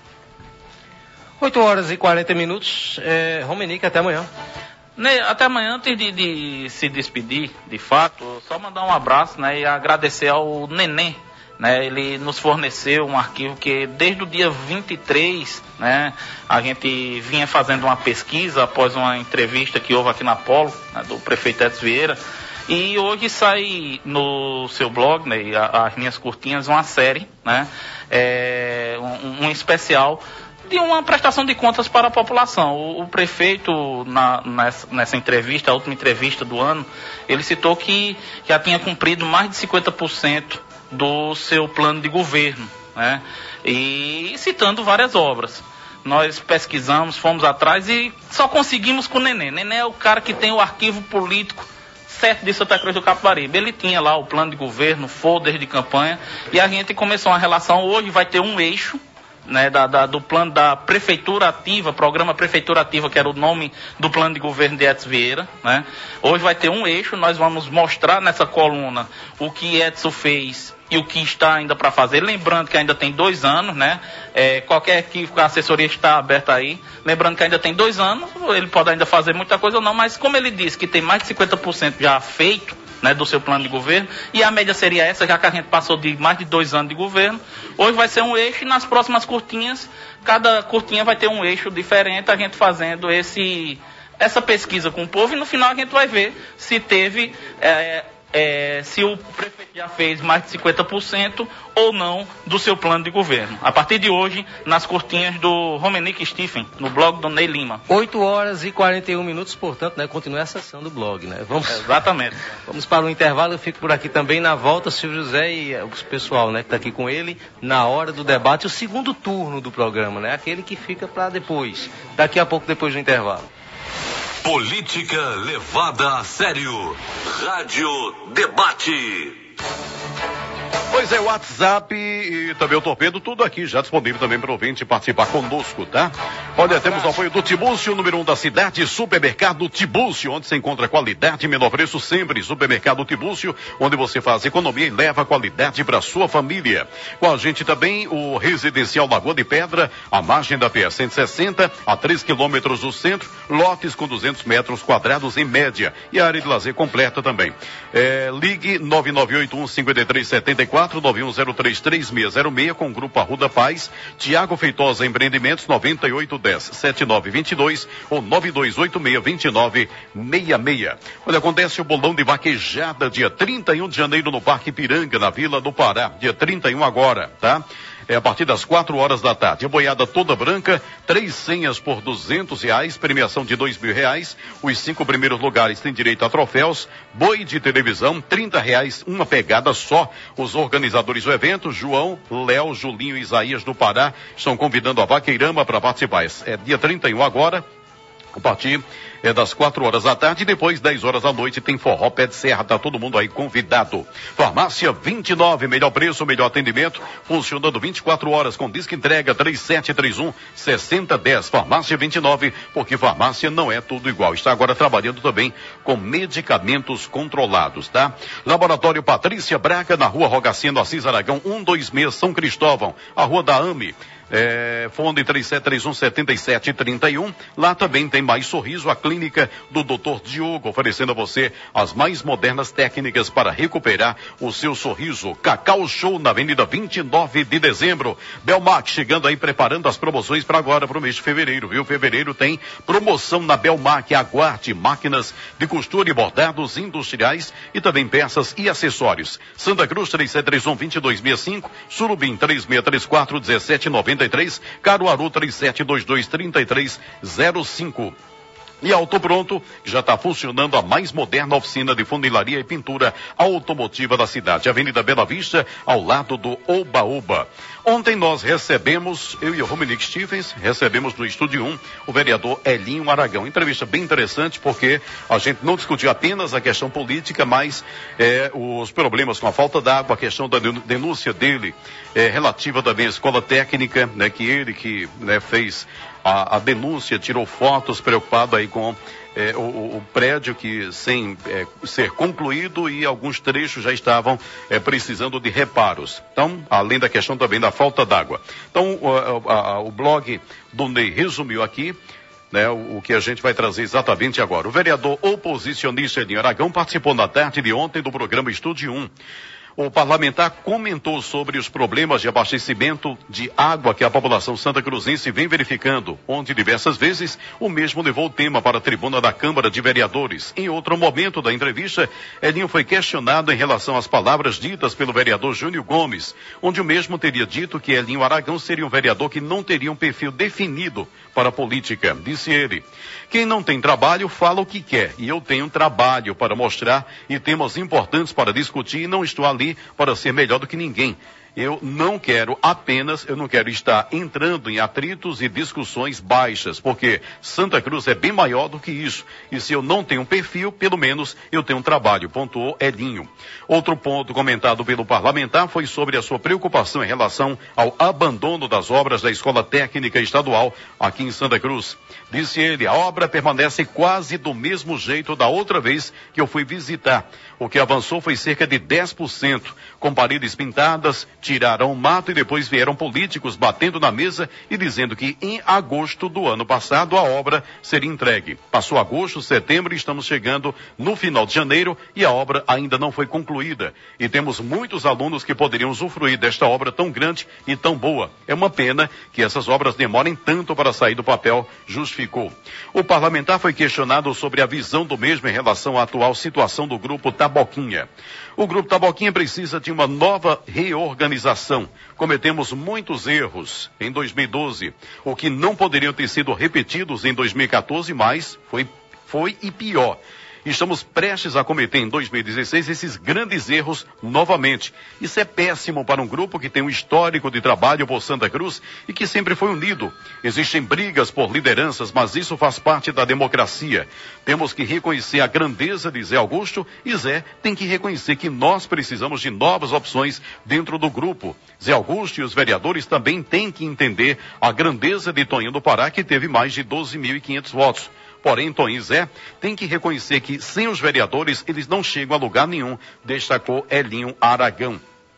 Speaker 2: oito horas e quarenta minutos. É, Romenick, até amanhã.
Speaker 3: Até amanhã, antes de, de se despedir, de fato, só mandar um abraço, né, e agradecer ao Neném, né, ele nos forneceu um arquivo que desde o dia vinte e três, né, a gente vinha fazendo uma pesquisa após uma entrevista que houve aqui na Polo, né, do prefeito Edson Vieira, e hoje sai no seu blog, né, as minhas curtinhas, uma série, né, é, um, um especial de uma prestação de contas para a população. O, o prefeito, na, nessa, nessa entrevista, a última entrevista do ano, ele citou que já tinha cumprido mais de cinquenta por cento do seu plano de governo, né? E citando várias obras. Nós pesquisamos, fomos atrás e só conseguimos com o Neném. Neném é o cara que tem o arquivo político certo de Santa Cruz do Capibaribe. Ele tinha lá o plano de governo, folder de campanha, e a gente começou uma relação. Hoje vai ter um eixo, né, da, da, do plano da Prefeitura Ativa, programa Prefeitura Ativa, que era o nome do plano de governo de Edson Vieira, né? Hoje vai ter um eixo, nós vamos mostrar nessa coluna o que Edson fez e o que está ainda para fazer, lembrando que ainda tem dois anos, né? É, qualquer equívoco, a assessoria está aberta aí, lembrando que ainda tem dois anos, ele pode ainda fazer muita coisa ou não, mas como ele disse que tem mais de cinquenta por cento já feito, né, do seu plano de governo, e a média seria essa, já que a gente passou de mais de dois anos de governo. Hoje vai ser um eixo, e nas próximas curtinhas, cada curtinha vai ter um eixo diferente, a gente fazendo esse, essa pesquisa com o povo, e no final a gente vai ver se teve, é, é, se o prefeito já fez mais de cinquenta por cento ou não do seu plano de governo. A partir de hoje, nas curtinhas do Romenick Stephen, no blog do Ney Lima.
Speaker 2: oito horas e quarenta e um minutos, portanto, né, continua a sessão do blog, né? Vamos,
Speaker 3: exatamente.
Speaker 2: Vamos para o intervalo, eu fico por aqui também. Na volta, Silvio José e o pessoal, né, que está aqui com ele, na hora do debate, o segundo turno do programa, né? Aquele que fica para depois, daqui a pouco, depois do intervalo.
Speaker 1: Política levada a sério. Rádio Debate.
Speaker 5: Pois é, o WhatsApp e também o Torpedo, tudo aqui já disponível também para o ouvinte participar conosco, tá? Olha, temos o apoio do Tibúcio, número um da cidade, Supermercado Tibúcio, onde você encontra qualidade e menor preço sempre. Supermercado Tibúcio, onde você faz economia e leva qualidade para sua família. Com a gente também o Residencial Lagoa de Pedra, a margem da P S cento e sessenta, a três quilômetros do centro, lotes com duzentos metros quadrados em média, e a área de lazer completa também. É, ligue nove nove oito um cinco três sete quatro, nove um zero três três seis zero seis, com o Grupo Arruda Paz, Tiago Feitosa Empreendimentos, nove oito um zero sete nove dois dois ou nove dois oito seis dois nove seis seis. Olha, acontece o bolão de vaquejada dia trinta e um de janeiro no Parque Piranga, na Vila do Pará, dia trinta e um agora, tá? É a partir das quatro horas da tarde. A boiada toda branca, três senhas por duzentos reais, premiação de dois mil reais. Os cinco primeiros lugares têm direito a troféus, boi de televisão, trinta reais, uma pegada só. Os organizadores do evento, João, Léo, Julinho e Isaías do Pará, estão convidando a Vaqueirama para participar. É dia trinta e um agora. A partir é das quatro horas da tarde, e depois dez horas da noite tem forró pé de serra, tá todo mundo aí convidado. Farmácia vinte e nove, melhor preço, melhor atendimento, funcionando vinte e quatro horas com disco entrega três sete três um, seis zero um zero. Farmácia vinte e nove, porque farmácia não é tudo igual. Está agora trabalhando também com medicamentos controlados, tá? Laboratório Patrícia Braga, na rua Rogacino Assis Aragão, cento e vinte e seis, São Cristóvão, a rua da A M E. É, fone três sete três um, sete sete três um. Lá também tem Mais Sorriso, a clínica do doutor Diogo, oferecendo a você as mais modernas técnicas para recuperar o seu sorriso. Cacau Show na Avenida vinte e nove de dezembro. Belmac chegando aí, preparando as promoções para agora, para o mês de fevereiro, viu? Fevereiro tem promoção na Belmac. Aguarde máquinas de costura e bordados industriais e também peças e acessórios. Santa Cruz, três sete três um, dois dois seis cinco, Surubim, três seis três quatro, um sete nove três, Caruaru, três sete dois dois, três três zero cinco. E Auto Pronto já está funcionando a mais moderna oficina de funilaria e pintura automotiva da cidade. Avenida Bela Vista, ao lado do Oba Oba. Ontem nós recebemos, eu e o Romenick Stevens, recebemos no Estúdio um o vereador Elinho Aragão. Entrevista bem interessante porque a gente não discutiu apenas a questão política, mas é, os problemas com a falta d'água, a questão da denúncia dele é, relativa também à escola técnica, né, que ele que né, fez a, a denúncia, tirou fotos preocupado aí com É, o, o prédio que sem é, ser concluído e alguns trechos já estavam é, precisando de reparos. Então, além da questão também da falta d'água. Então, o, a, o blog do Ney resumiu aqui, né, o, o que a gente vai trazer exatamente agora. O vereador oposicionista Elinho Aragão participou na tarde de ontem do programa Estúdio um. O parlamentar comentou sobre os problemas de abastecimento de água que a população santacruzense vem verificando, onde diversas vezes o mesmo levou o tema para a tribuna da Câmara de Vereadores. Em outro momento da entrevista, Elinho foi questionado em relação às palavras ditas pelo vereador Júnior Gomes, onde o mesmo teria dito que Elinho Aragão seria um vereador que não teria um perfil definido para a política. Disse ele: quem não tem trabalho fala o que quer, e eu tenho trabalho para mostrar e temas importantes para discutir, e não estou ali para ser melhor do que ninguém. Eu não quero apenas, eu não quero estar entrando em atritos e discussões baixas, porque Santa Cruz é bem maior do que isso. E se eu não tenho um perfil, pelo menos eu tenho um trabalho, pontuou Elinho. Outro ponto comentado pelo parlamentar foi sobre a sua preocupação em relação ao abandono das obras da Escola Técnica Estadual aqui em Santa Cruz. Disse ele, a obra permanece quase do mesmo jeito da outra vez que eu fui visitar. O que avançou foi cerca de dez por cento, com paredes pintadas, tiraram o mato e depois vieram políticos batendo na mesa e dizendo que em agosto do ano passado a obra seria entregue. Passou agosto, setembro e estamos chegando no final de janeiro e a obra ainda não foi concluída. E temos muitos alunos que poderiam usufruir desta obra tão grande e tão boa. É uma pena que essas obras demorem tanto para sair do papel, justificou. O parlamentar foi questionado sobre a visão do mesmo em relação à atual situação do grupo Taboquinha. O grupo Taboquinha precisa de uma nova reorganização. Cometemos muitos erros em dois mil e doze, o que não poderiam ter sido repetidos em dois mil e quatorze, mas foi, foi e pior. Estamos prestes a cometer em dois mil e dezesseis esses grandes erros novamente. Isso é péssimo para um grupo que tem um histórico de trabalho por Santa Cruz e que sempre foi unido. Existem brigas por lideranças, mas isso faz parte da democracia. Temos que reconhecer a grandeza de Zé Augusto e Zé tem que reconhecer que nós precisamos de novas opções dentro do grupo. Zé Augusto e os vereadores também têm que entender a grandeza de Toninho do Pará, que teve mais de doze mil e quinhentos votos. Porém, Toninho e Zé tem que reconhecer que sem os vereadores eles não chegam a lugar nenhum, destacou Elinho Aragão.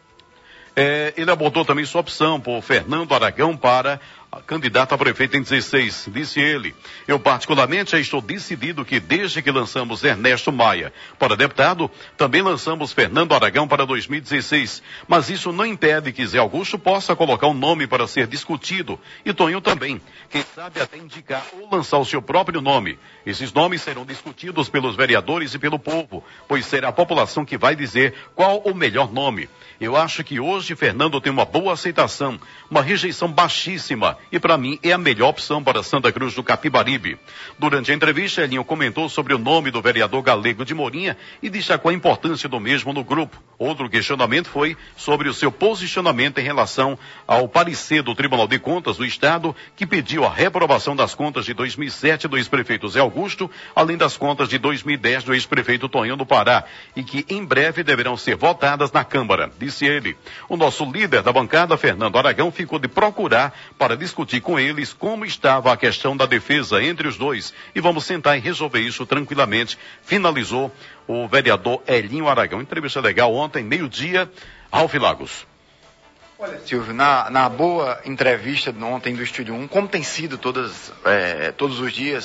Speaker 5: É, ele abordou também sua opção por Fernando Aragão para a candidata a prefeito em dezesseis, disse ele. Eu particularmente já estou decidido que desde que lançamos Ernesto Maia para deputado, também lançamos Fernando Aragão para dois mil e dezesseis. Mas isso não impede que Zé Augusto possa colocar um nome para ser discutido. E Toninho também. Quem sabe até indicar ou lançar o seu próprio nome. Esses nomes serão discutidos pelos vereadores e pelo povo, pois será a população que vai dizer qual o melhor nome. Eu acho que hoje Fernando tem uma boa aceitação, uma rejeição baixíssima, e para mim é a melhor opção para Santa Cruz do Capibaribe. Durante a entrevista, Elinho comentou sobre o nome do vereador Galego de Morinha e destacou a importância do mesmo no grupo. Outro questionamento foi sobre o seu posicionamento em relação ao parecer do Tribunal de Contas do Estado, que pediu a reprovação das contas de dois mil e sete do ex-prefeito Zé Augusto, além das contas de dois mil e dez do ex-prefeito Toninho do Pará, e que em breve deverão ser votadas na Câmara, disse ele. O nosso líder da bancada, Fernando Aragão, ficou de procurar para discutir com eles como estava a questão da defesa entre os dois e vamos sentar e resolver isso tranquilamente, finalizou o vereador Elinho Aragão. Entrevista legal ontem, meio-dia, Ralf Lagos.
Speaker 6: Olha, Silvio, na, na boa entrevista ontem do Estúdio um, como tem sido todas, é, todos os dias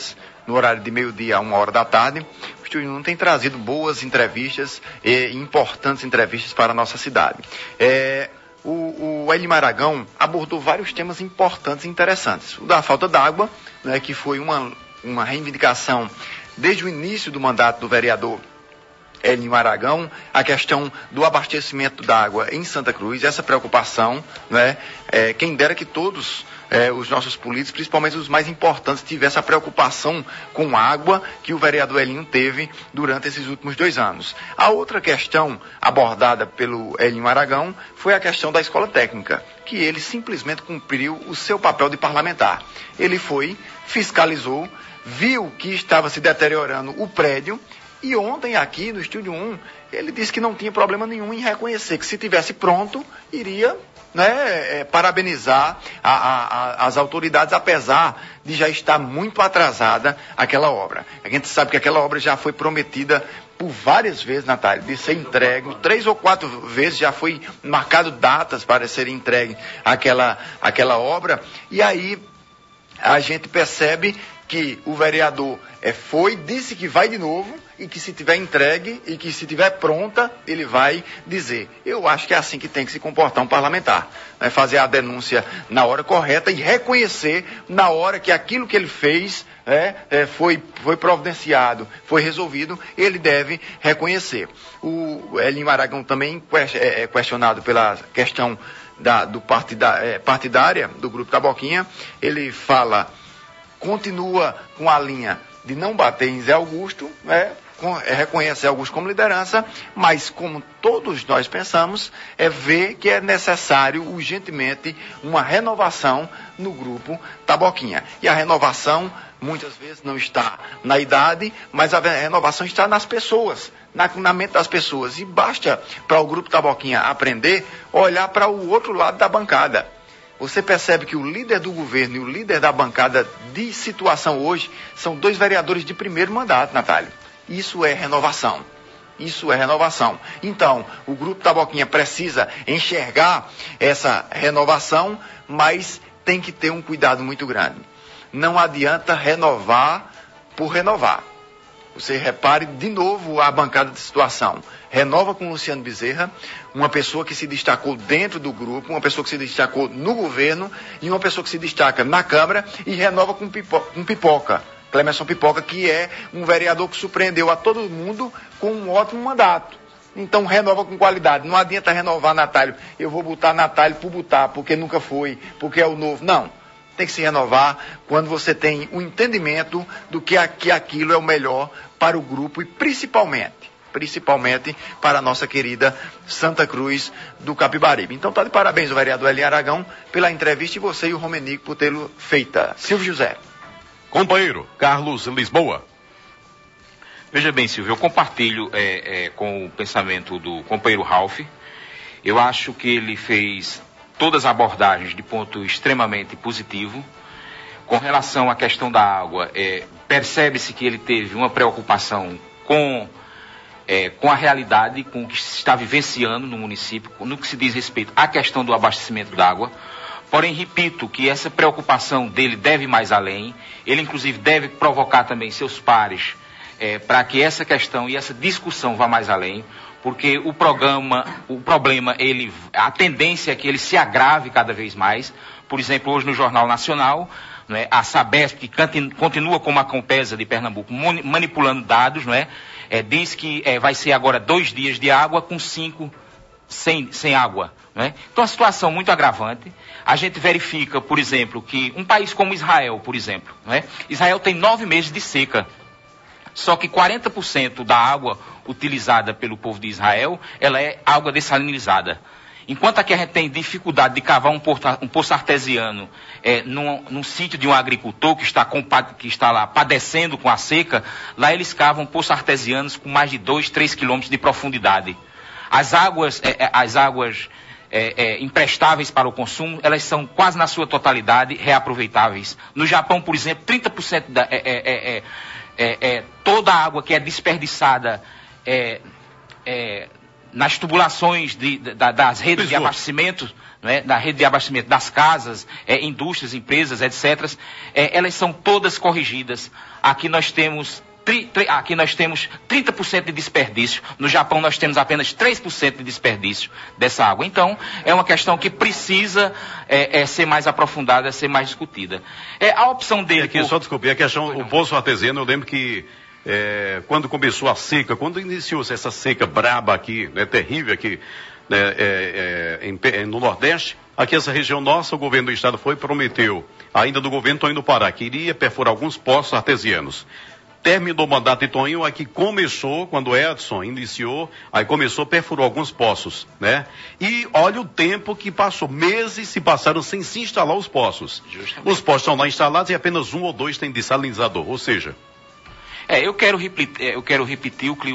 Speaker 6: no horário de meio-dia a uma hora da tarde. O Estúdio um tem trazido boas entrevistas e importantes entrevistas para a nossa cidade. É, o, o Elimar Aragão abordou vários temas importantes e interessantes. O da falta d'água, né, que foi uma, uma reivindicação desde o início do mandato do vereador Elimar Aragão, a questão do abastecimento d'água em Santa Cruz, essa preocupação, né, é, quem dera que todos é, os nossos políticos, principalmente os mais importantes, tivessem a preocupação com água que o vereador Elinho teve durante esses últimos dois anos. A outra questão abordada pelo Elinho Aragão foi a questão da escola técnica, que ele simplesmente cumpriu o seu papel de parlamentar. Ele foi, fiscalizou, viu que estava se deteriorando o prédio. E ontem aqui no Estúdio um, ele disse que não tinha problema nenhum em reconhecer que se tivesse pronto, iria, né, é, parabenizar a, a, a, as autoridades, apesar de já estar muito atrasada aquela obra. A gente sabe que aquela obra já foi prometida por várias vezes, Natália, de ser entregue, três ou quatro vezes já foi marcado datas para ser entregue aquela, aquela obra, e aí a gente percebe que o vereador é, foi, disse que vai de novo, e que se tiver entregue e que se tiver pronta, ele vai dizer. Eu acho que é assim que tem que se comportar um parlamentar, né? Fazer a denúncia na hora correta e reconhecer na hora que aquilo que ele fez é, é, foi, foi providenciado, foi resolvido, ele deve reconhecer. O Elinho Aragão também é questionado pela questão da, do partida, é, partidária do Grupo Taboquinha. Ele fala, continua com a linha de não bater em Zé Augusto, né? Reconhece Zé Augusto como liderança, mas como todos nós pensamos, é ver que é necessário urgentemente uma renovação no Grupo Taboquinha. E a renovação muitas vezes não está na idade, mas a renovação está nas pessoas, na, na mente das pessoas. E basta para o Grupo Taboquinha aprender, olhar para o outro lado da bancada. Você percebe que o líder do governo e o líder da bancada de situação hoje são dois vereadores de primeiro mandato, Natália. Isso é renovação. Isso é renovação. Então, o Grupo Taboquinha precisa enxergar essa renovação, mas tem que ter um cuidado muito grande. Não adianta renovar por renovar. Você repare de novo a bancada de situação. Renova com Luciano Bezerra, uma pessoa que se destacou dentro do grupo, uma pessoa que se destacou no governo e uma pessoa que se destaca na Câmara, e renova com Pipoca. Com Pipoca. Clemerson Pipoca, que é um vereador que surpreendeu a todo mundo com um ótimo mandato. Então renova com qualidade. Não adianta renovar Natalio. Eu vou botar Natalio por botar, porque nunca foi, porque é o novo. Não. Tem que se renovar quando você tem um entendimento do que, que aquilo é o melhor para o grupo e principalmente, principalmente para a nossa querida Santa Cruz do Capibaribe. Então está de parabéns o vereador Elinho Aragão pela entrevista e você e o Romenico por tê-lo feita. Silvio José.
Speaker 5: Companheiro Carlos Lisboa.
Speaker 7: Veja bem, Silvio, eu compartilho é, é, com o pensamento do companheiro Ralph. Eu acho que ele fez todas as abordagens de ponto extremamente positivo. Com relação à questão da água, é, percebe-se que ele teve uma preocupação com, é, com a realidade, com o que se está vivenciando no município, no que se diz respeito à questão do abastecimento d'água. Porém, repito que essa preocupação dele deve ir mais além. Ele, inclusive, deve provocar também seus pares é, para que essa questão e essa discussão vá mais além, porque o programa, o problema, ele, a tendência é que ele se agrave cada vez mais. Por exemplo, hoje no Jornal Nacional, não é, a Sabesp, que continua como a Compesa de Pernambuco, manipulando dados, não é, é, diz que é, vai ser agora dois dias de água com cinco sem, sem água. Não é? Então, a situação muito agravante. A gente verifica, por exemplo, que um país como Israel, por exemplo, não é? Israel tem nove meses de seca. Só que quarenta por cento da água utilizada pelo povo de Israel, ela é água dessalinizada. Enquanto aqui a gente tem dificuldade de cavar um, porta, um poço artesiano é, num, num sítio de um agricultor que está, com, que está lá padecendo com a seca, lá eles cavam poços artesianos com mais de dois, três quilômetros de profundidade. As águas, é, as águas é, é, emprestáveis para o consumo, elas são quase na sua totalidade reaproveitáveis. No Japão, por exemplo, trinta por cento da... É, é, é, É, é, toda a água que é desperdiçada é, é, nas tubulações de, da, das redes Esgoto. de abastecimento, não é? Da rede de abastecimento das casas, é, indústrias, empresas, etcétera, é, elas são todas corrigidas. Aqui nós temos Aqui nós temos trinta por cento de desperdício. No Japão nós temos apenas três por cento de desperdício dessa água. Então, é uma questão que precisa é, é, ser mais aprofundada, ser mais discutida. É, a opção dele...
Speaker 5: Aqui,
Speaker 7: por...
Speaker 5: só desculpe, a questão, o Poço Artesiano, eu lembro que é, quando começou a seca, quando iniciou-se essa seca braba aqui, né, terrível aqui, né, é, é, em, no Nordeste, aqui essa região nossa, o governo do estado foi e prometeu, ainda do governo Toninho do Pará, que iria perfurar alguns poços artesianos. Terminou o mandato de Toninho, aqui começou, quando Edson iniciou, aí começou, perfurou alguns poços, né? E olha o tempo que passou, meses se passaram sem se instalar os poços. Justamente. Os poços estão lá instalados e apenas um ou dois têm dessalinizador, ou seja...
Speaker 7: É, eu quero repetir, eu quero repetir o,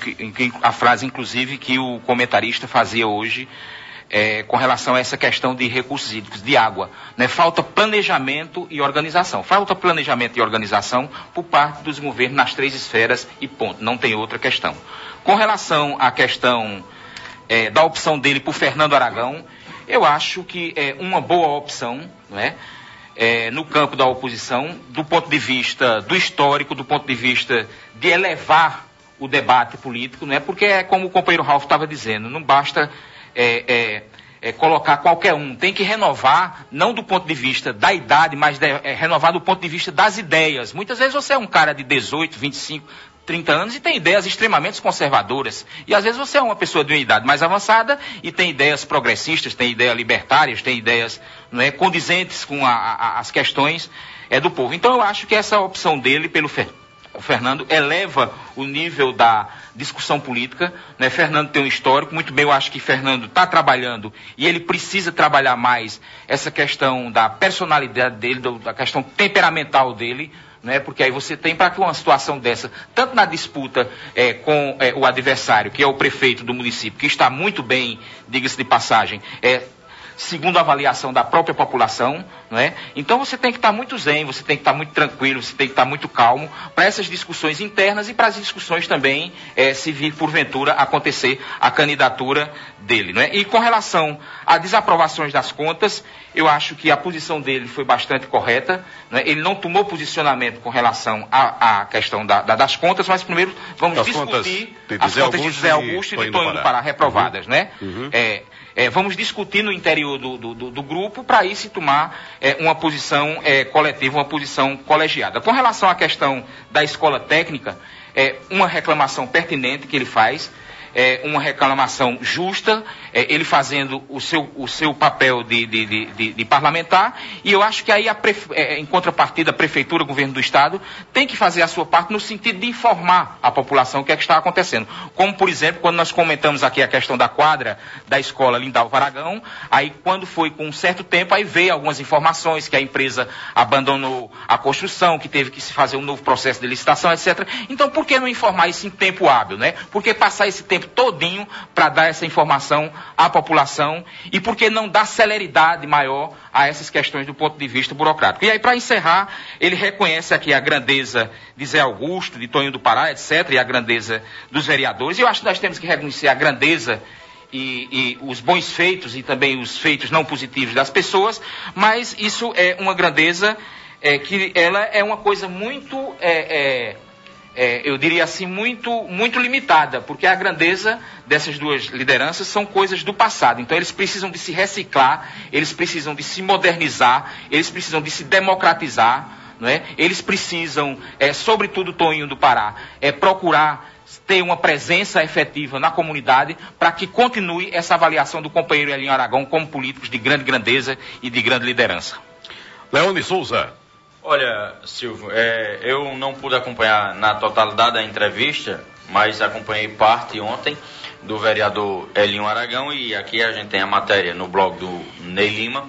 Speaker 7: a frase, inclusive, que o comentarista fazia hoje, É, com relação a essa questão de recursos hídricos, de água, né? Falta planejamento e organização. Falta planejamento e organização por parte dos governos nas três esferas e ponto. Não tem outra questão. Com relação à questão é, da opção dele por Fernando Aragão, eu acho que é uma boa opção, não é? É, no campo da oposição, do ponto de vista do histórico, do ponto de vista de elevar o debate político, não é? Porque é como o companheiro Ralf estava dizendo, não basta É, é, é, colocar qualquer um, tem que renovar, não do ponto de vista da idade, mas de, é, renovar do ponto de vista das ideias. Muitas vezes você é um cara de dezoito, vinte e cinco, trinta anos e tem ideias extremamente conservadoras. E às vezes você é uma pessoa de uma idade mais avançada e tem ideias progressistas, tem ideias libertárias, tem ideias, não é, condizentes com a, a, as questões é, do povo. Então eu acho que essa opção dele pelo Fernando, o Fernando eleva o nível da discussão política, né? Fernando tem um histórico, muito bem, eu acho que Fernando está trabalhando e ele precisa trabalhar mais essa questão da personalidade dele, da questão temperamental dele, né? Porque aí você tem para que uma situação dessa, tanto na disputa é, com é, o adversário, que é o prefeito do município, que está muito bem, diga-se de passagem, é, segundo a avaliação da própria população, não é? Então você tem que estar muito zen, você tem que estar muito tranquilo, você tem que estar muito calmo para essas discussões internas e para as discussões também, é, se vir porventura acontecer a candidatura dele, não é? E com relação a desaprovações das contas, eu acho que a posição dele foi bastante correta, não é? Ele não tomou posicionamento com relação à, à questão da, da, das contas, mas primeiro vamos
Speaker 5: as
Speaker 7: discutir
Speaker 5: contas
Speaker 7: as contas de José Augusto e de Toninho do Pará reprovadas, uhum. né? Uhum. É, É, vamos discutir no interior do, do, do, do grupo para aí se tomar é, uma posição é, coletiva, uma posição colegiada. Com relação à questão da escola técnica, é uma reclamação pertinente que ele faz, é uma reclamação justa, é, ele fazendo o seu, o seu papel de, de, de, de, de parlamentar, e eu acho que aí, a prefe, é, em contrapartida, a Prefeitura, o Governo do Estado, tem que fazer a sua parte no sentido de informar a população o que é que está acontecendo. Como, por exemplo, quando nós comentamos aqui a questão da quadra da escola Lindalva Aragão, aí quando foi com um certo tempo, aí veio algumas informações que a empresa abandonou a construção, que teve que se fazer um novo processo de licitação, etcétera. Então, por que não informar isso em tempo hábil, né? Por que passar esse tempo todinho para dar essa informação à população e por que não dar celeridade maior a essas questões do ponto de vista burocrático? E aí, para encerrar, ele reconhece aqui a grandeza de Zé Augusto, de Toninho do Pará, etcétera, e a grandeza dos vereadores. E eu acho que nós temos que reconhecer a grandeza e, e os bons feitos e também os feitos não positivos das pessoas, mas isso é uma grandeza é, que ela é uma coisa muito... É, é, É, eu diria assim, muito, muito limitada, porque a grandeza dessas duas lideranças são coisas do passado. Então eles precisam de se reciclar, eles precisam de se modernizar, eles precisam de se democratizar, não é? Eles precisam, é, sobretudo Toninho do Pará, é, procurar ter uma presença efetiva na comunidade para que continue essa avaliação do companheiro Elinho Aragão como políticos de grande grandeza e de grande liderança.
Speaker 5: Leone Souza.
Speaker 8: Olha, Silvio, é, eu não pude acompanhar na totalidade a entrevista, mas acompanhei parte ontem do vereador Elinho Aragão e aqui a gente tem a matéria no blog do Ney Lima.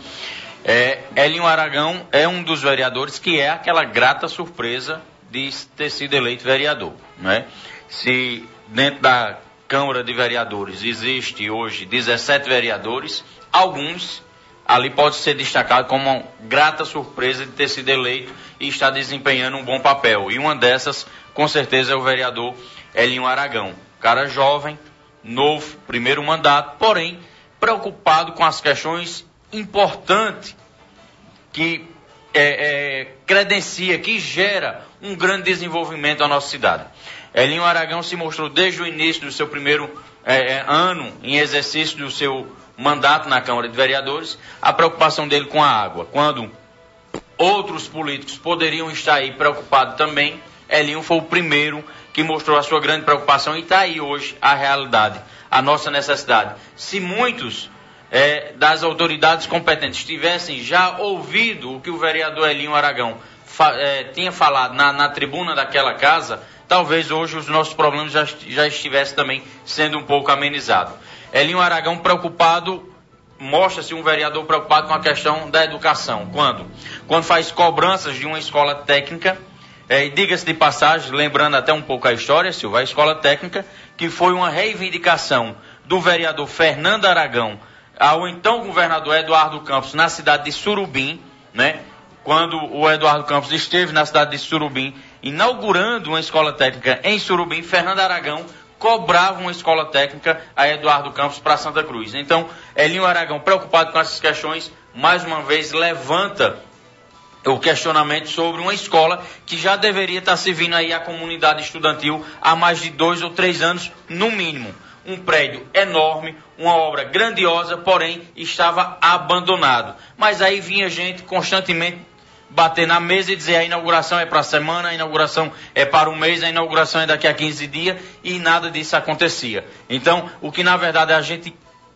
Speaker 8: É, Elinho Aragão é um dos vereadores que é aquela grata surpresa de ter sido eleito vereador, né? Se dentro da Câmara de Vereadores existe hoje dezessete vereadores, alguns... ali pode ser destacado como uma grata surpresa de ter sido eleito e estar desempenhando um bom papel. E uma dessas, com certeza, é o vereador Elinho Aragão. Cara jovem, novo primeiro mandato, porém preocupado com as questões importantes que é, é, credencia, que gera um grande desenvolvimento da nossa cidade. Elinho Aragão se mostrou desde o início do seu primeiro é, ano em exercício do seu mandato na Câmara de Vereadores, a preocupação dele com a água. Quando outros políticos poderiam estar aí preocupados também, Elinho foi o primeiro que mostrou a sua grande preocupação, e está aí hoje a realidade, a nossa necessidade. Se muitos é, das autoridades competentes tivessem já ouvido o que o vereador Elinho Aragão fa, é, tinha falado na, na tribuna daquela casa, talvez hoje os nossos problemas já, já estivessem também sendo um pouco amenizados. Elinho Aragão preocupado, mostra-se um vereador preocupado com a questão da educação. Quando? Quando faz cobranças de uma escola técnica, é, e diga-se de passagem, lembrando até um pouco a história, Silva, a escola técnica, que foi uma reivindicação do vereador Fernando Aragão ao então governador Eduardo Campos na cidade de Surubim, né? Quando o Eduardo Campos esteve na cidade de Surubim, inaugurando uma escola técnica em Surubim, Fernando Aragão cobrava uma escola técnica a Eduardo Campos para Santa Cruz. Então, Elinho Aragão, preocupado com essas questões, mais uma vez levanta o questionamento sobre uma escola que já deveria estar servindo aí à comunidade estudantil há mais de dois ou três anos, no mínimo. Um prédio enorme, uma obra grandiosa, porém estava abandonado. Mas aí vinha gente constantemente bater na mesa e dizer a inauguração é para a semana, a inauguração é para um mês, a inauguração é daqui a quinze dias, e nada disso acontecia. Então, o que na verdade a gente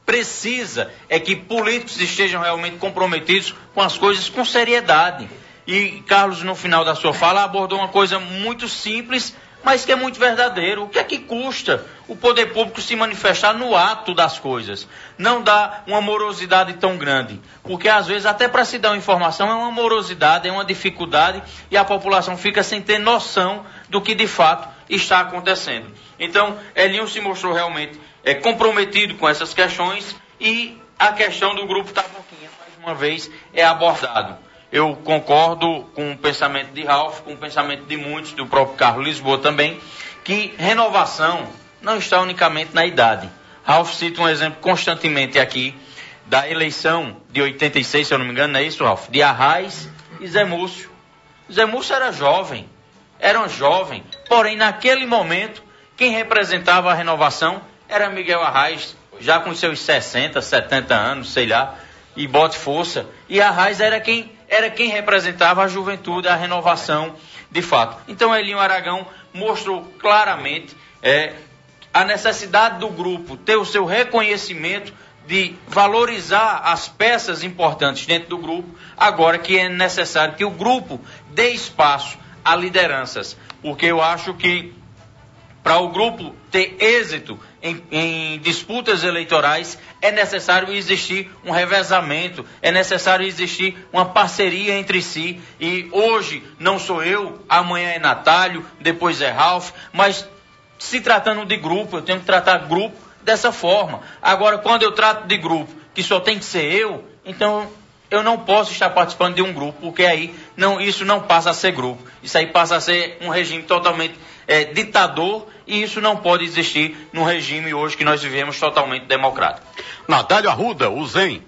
Speaker 8: precisa é que políticos estejam realmente comprometidos com as coisas com seriedade. E Carlos, no final da sua fala, abordou uma coisa muito simples, mas que é muito verdadeiro. O que é que custa o poder público se manifestar no ato das coisas? Não dá uma morosidade tão grande, porque às vezes até para se dar uma informação é uma morosidade, é uma dificuldade, e a população fica sem ter noção do que de fato está acontecendo. Então, Elinho se mostrou realmente é, comprometido com essas questões, e a questão do grupo Taboquinha, mais uma vez, é abordado. Eu concordo com o pensamento de Ralf, com o pensamento de muitos, do próprio Carlos Lisboa também, que renovação não está unicamente na idade. Ralf cita um exemplo constantemente aqui da eleição de oitenta e seis, se eu não me engano, não é isso, Ralf? De Arraes e Zé Múcio. Zé Múcio era jovem, era um jovem, porém naquele momento quem representava a renovação era Miguel Arraes, já com seus sessenta, setenta anos, sei lá, e bote força. E Arraes era quem... era quem representava a juventude, a renovação, de fato. Então, Elinho Aragão mostrou claramente é, a necessidade do grupo ter o seu reconhecimento, de valorizar as peças importantes dentro do grupo, agora que é necessário que o grupo dê espaço a lideranças, porque eu acho que para o grupo ter êxito em, em disputas eleitorais, é necessário existir um revezamento, é necessário existir uma parceria entre si, e hoje não sou eu, amanhã é Natálio, depois é Ralf, mas se tratando de grupo, eu tenho que tratar grupo dessa forma. Agora, quando eu trato de grupo que só tem que ser eu, então eu não posso estar participando de um grupo, porque aí não, isso não passa a ser grupo, isso aí passa a ser um regime totalmente é, ditador, e isso não pode existir no regime hoje que nós vivemos totalmente democrático.
Speaker 5: Natálio Arruda, o Zen.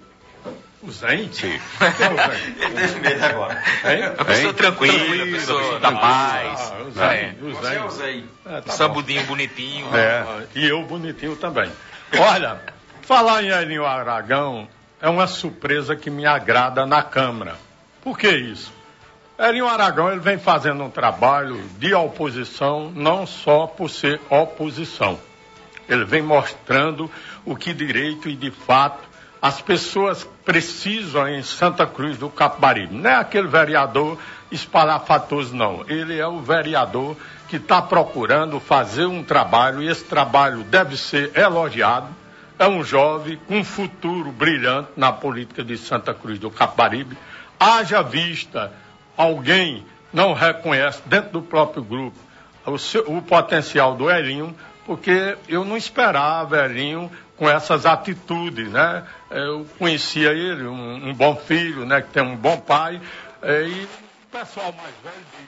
Speaker 9: O Zen?
Speaker 5: Sim.
Speaker 8: Ele teve medo agora.
Speaker 9: É?
Speaker 3: A pessoa tranquila,
Speaker 5: Tranquila,
Speaker 3: a pessoa
Speaker 5: da
Speaker 3: da paz.
Speaker 9: Ah, o Zen,
Speaker 3: É.
Speaker 9: o
Speaker 8: Você é o
Speaker 9: Zen.
Speaker 8: Zé.
Speaker 9: É, tá
Speaker 3: Sambudinho bonitinho.
Speaker 9: bom. É, e eu bonitinho também. Olha, falar em Elinho Aragão é uma surpresa que me agrada na Câmara. Por que isso? Elinho Aragão ele vem fazendo um trabalho de oposição, não só por ser oposição. Ele vem mostrando o que direito e de fato as pessoas precisam em Santa Cruz do Capibaribe. Não é aquele vereador espalhafatoso, não. Ele é o vereador que está procurando fazer um trabalho, e esse trabalho deve ser elogiado. É um jovem com um futuro brilhante na política de Santa Cruz do Capibaribe. Haja vista, alguém não reconhece dentro do próprio grupo o, seu, o potencial do Elinho, porque eu não esperava Elinho com essas atitudes, né? Eu conhecia ele, um, um bom filho, né? Que tem um bom pai, é, e o pessoal mais velho diz,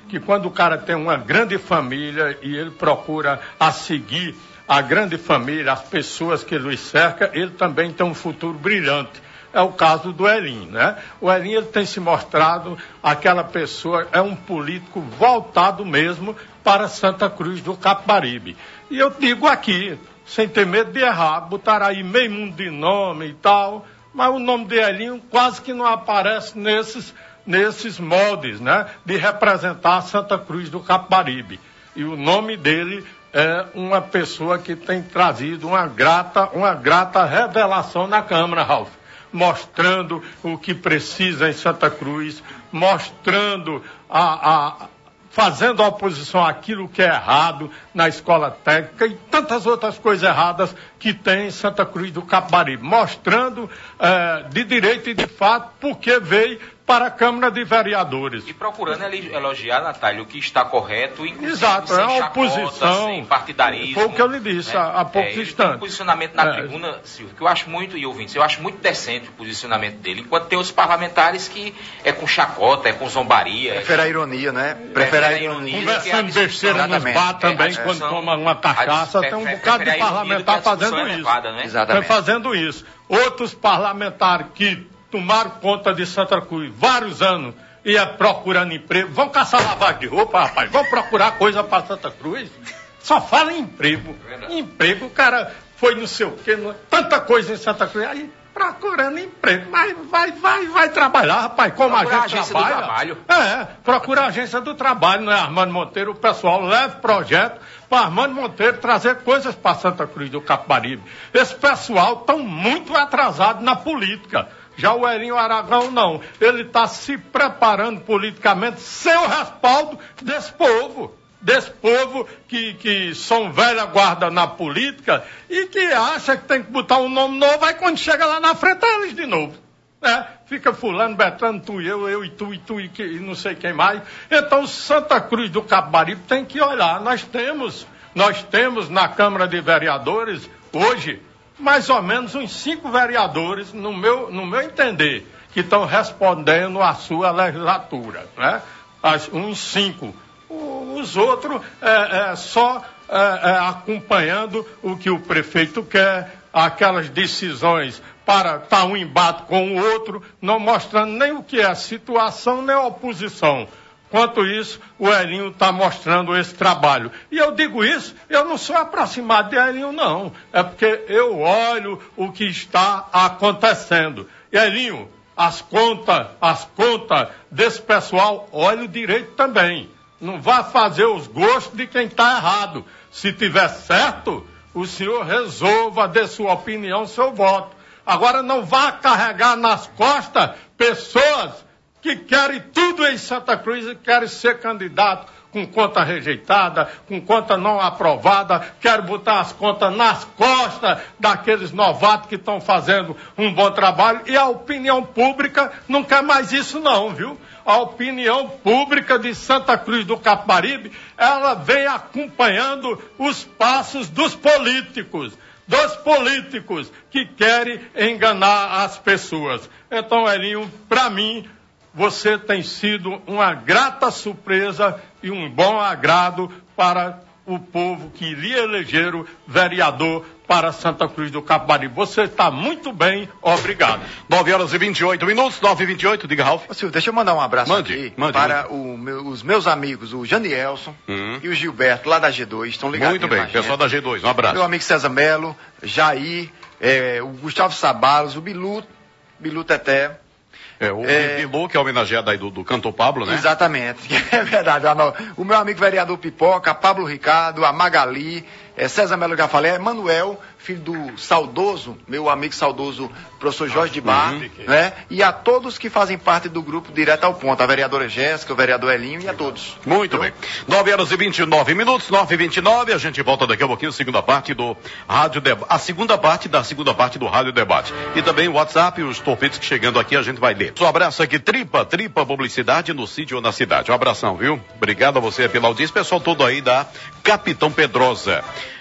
Speaker 9: que quando o cara tem uma grande família e ele procura a seguir a grande família, as pessoas que ele cerca, ele também tem um futuro brilhante. É o caso do Elinho, né? O Elinho, ele tem se mostrado aquela pessoa, é um político voltado mesmo para Santa Cruz do Capibaribe. E eu digo aqui, sem ter medo de errar, botar aí meio mundo de nome e tal, mas o nome de Elinho quase que não aparece nesses, nesses moldes, né? De representar Santa Cruz do Capibaribe. E o nome dele é uma pessoa que tem trazido uma grata, uma grata revelação na Câmara, Ralf. Mostrando o que precisa em Santa Cruz, mostrando a, a fazendo a oposição àquilo que é errado na escola técnica e tantas outras coisas erradas que tem em Santa Cruz do Capibaribe, mostrando eh, de direito e de fato porque veio para a Câmara de Vereadores.
Speaker 7: E procurando elogiar, Natália, o que está correto, inclusive
Speaker 9: Exato,
Speaker 7: sem
Speaker 9: é uma
Speaker 7: chacota,
Speaker 9: oposição,
Speaker 7: sem partidarismo.
Speaker 9: Foi o que eu lhe disse
Speaker 7: né?
Speaker 9: há, há poucos
Speaker 7: é,
Speaker 9: instantes.
Speaker 7: Tem um posicionamento na
Speaker 9: é.
Speaker 7: tribuna, Silvio, que eu acho muito, e ouvintes, eu acho muito decente o posicionamento dele, enquanto tem os parlamentares que é com chacota, é com zombaria.
Speaker 6: Prefere
Speaker 7: é,
Speaker 6: a ironia, né? Prefere a ironia.
Speaker 9: Conversando besteira nos bar também, é, quando toma uma cachaça, tem um bocado de parlamentar fazendo isso. Elevada, né?
Speaker 6: Exatamente.
Speaker 9: Estão fazendo isso. Outros parlamentares que tomaram conta de Santa Cruz vários anos e é procurando emprego, vão caçar lavagem de roupa, rapaz, vão procurar coisa para Santa Cruz. Só fala em emprego. Verdade. Emprego, o cara foi não sei o quê, tanta coisa em Santa Cruz, aí procurando emprego, mas vai, vai, vai trabalhar, rapaz, como a gente
Speaker 7: a agência
Speaker 9: trabalha.
Speaker 7: Do trabalho.
Speaker 9: É, procura a agência do trabalho, não é Armando Monteiro, o pessoal leva projeto para Armando Monteiro trazer coisas para Santa Cruz do Capibaribe. Esse pessoal estão muito atrasado na política. Já o Elinho Aragão não. Ele está se preparando politicamente sem o respaldo desse povo. Desse povo que, que são velha guarda na política e que acha que tem que botar um nome novo, aí quando chega lá na frente é eles de novo. É, fica fulano, Betano, tu e eu, eu e tu e tu e, que, e não sei quem mais. Então Santa Cruz do Capibaribe tem que olhar. Nós temos, nós temos na Câmara de Vereadores hoje mais ou menos uns cinco vereadores, no meu, no meu entender, que estão respondendo à sua legislatura, né? As, uns cinco. O, os outros é, é, só é, é, acompanhando o que o prefeito quer, aquelas decisões para estar um embate com o outro, não mostrando nem o que é a situação, nem a oposição. Quanto isso, o Elinho está mostrando esse trabalho. E eu digo isso, eu não sou aproximado de Elinho, não. É porque eu olho o que está acontecendo. E Elinho, as contas, as contas desse pessoal, olho direito também. Não vá fazer os gostos de quem está errado. Se tiver certo, o senhor resolva, dê sua opinião, seu voto. Agora não vá carregar nas costas pessoas que querem tudo em Santa Cruz e querem ser candidato com conta rejeitada, com conta não aprovada, querem botar as contas nas costas daqueles novatos que estão fazendo um bom trabalho. E a opinião pública não quer mais isso não, viu? A opinião pública de Santa Cruz do Capibaribe, ela vem acompanhando os passos dos políticos. Dos políticos que querem enganar as pessoas. Então, Elinho, para mim, você tem sido uma grata surpresa e um bom agrado para o povo que lhe elegeram vereador para Santa Cruz do Capibaribe. Você está muito bem, obrigado.
Speaker 5: nove horas e vinte e oito minutos, nove e vinte e oito, diga, Ralf.
Speaker 6: Ô, Silvio, deixa eu mandar um abraço
Speaker 5: mande,
Speaker 6: aqui
Speaker 5: mande,
Speaker 6: para
Speaker 5: mande.
Speaker 6: O meu, os meus amigos, o Janielson
Speaker 5: hum.
Speaker 6: e o Gilberto, lá da G dois, estão ligados.
Speaker 5: Muito bem, pessoal da G dois, um abraço.
Speaker 6: Meu amigo César Melo, Jair, é, o Gustavo Sabalos, o Bilu, Bilu Teté.
Speaker 5: É, o é... Bilu, que é homenageado aí do, do Cantor Pablo, né?
Speaker 6: Exatamente, é verdade. O meu amigo vereador Pipoca, Pablo Ricardo, a Magali, é, César Melo já falei, é Manuel, filho do saudoso, meu amigo saudoso, professor Jorge de Bar, uhum. né? E a todos que fazem parte do grupo Direto ao Ponto, a vereadora Jéssica, o vereador Elinho e a todos.
Speaker 5: Muito bem. nove horas e vinte e nove minutos, nove e vinte e nove, a gente volta daqui a pouquinho, segunda parte do Rádio Debate, a segunda parte da segunda parte do Rádio Debate. E também o WhatsApp, os torpedos que chegando aqui, a gente vai ler. Um abraço aqui, Tripa, Tripa Publicidade no sítio ou na cidade. Um abração, viu? Obrigado a você pela audiência, pessoal todo aí da Capitão Pedrosa.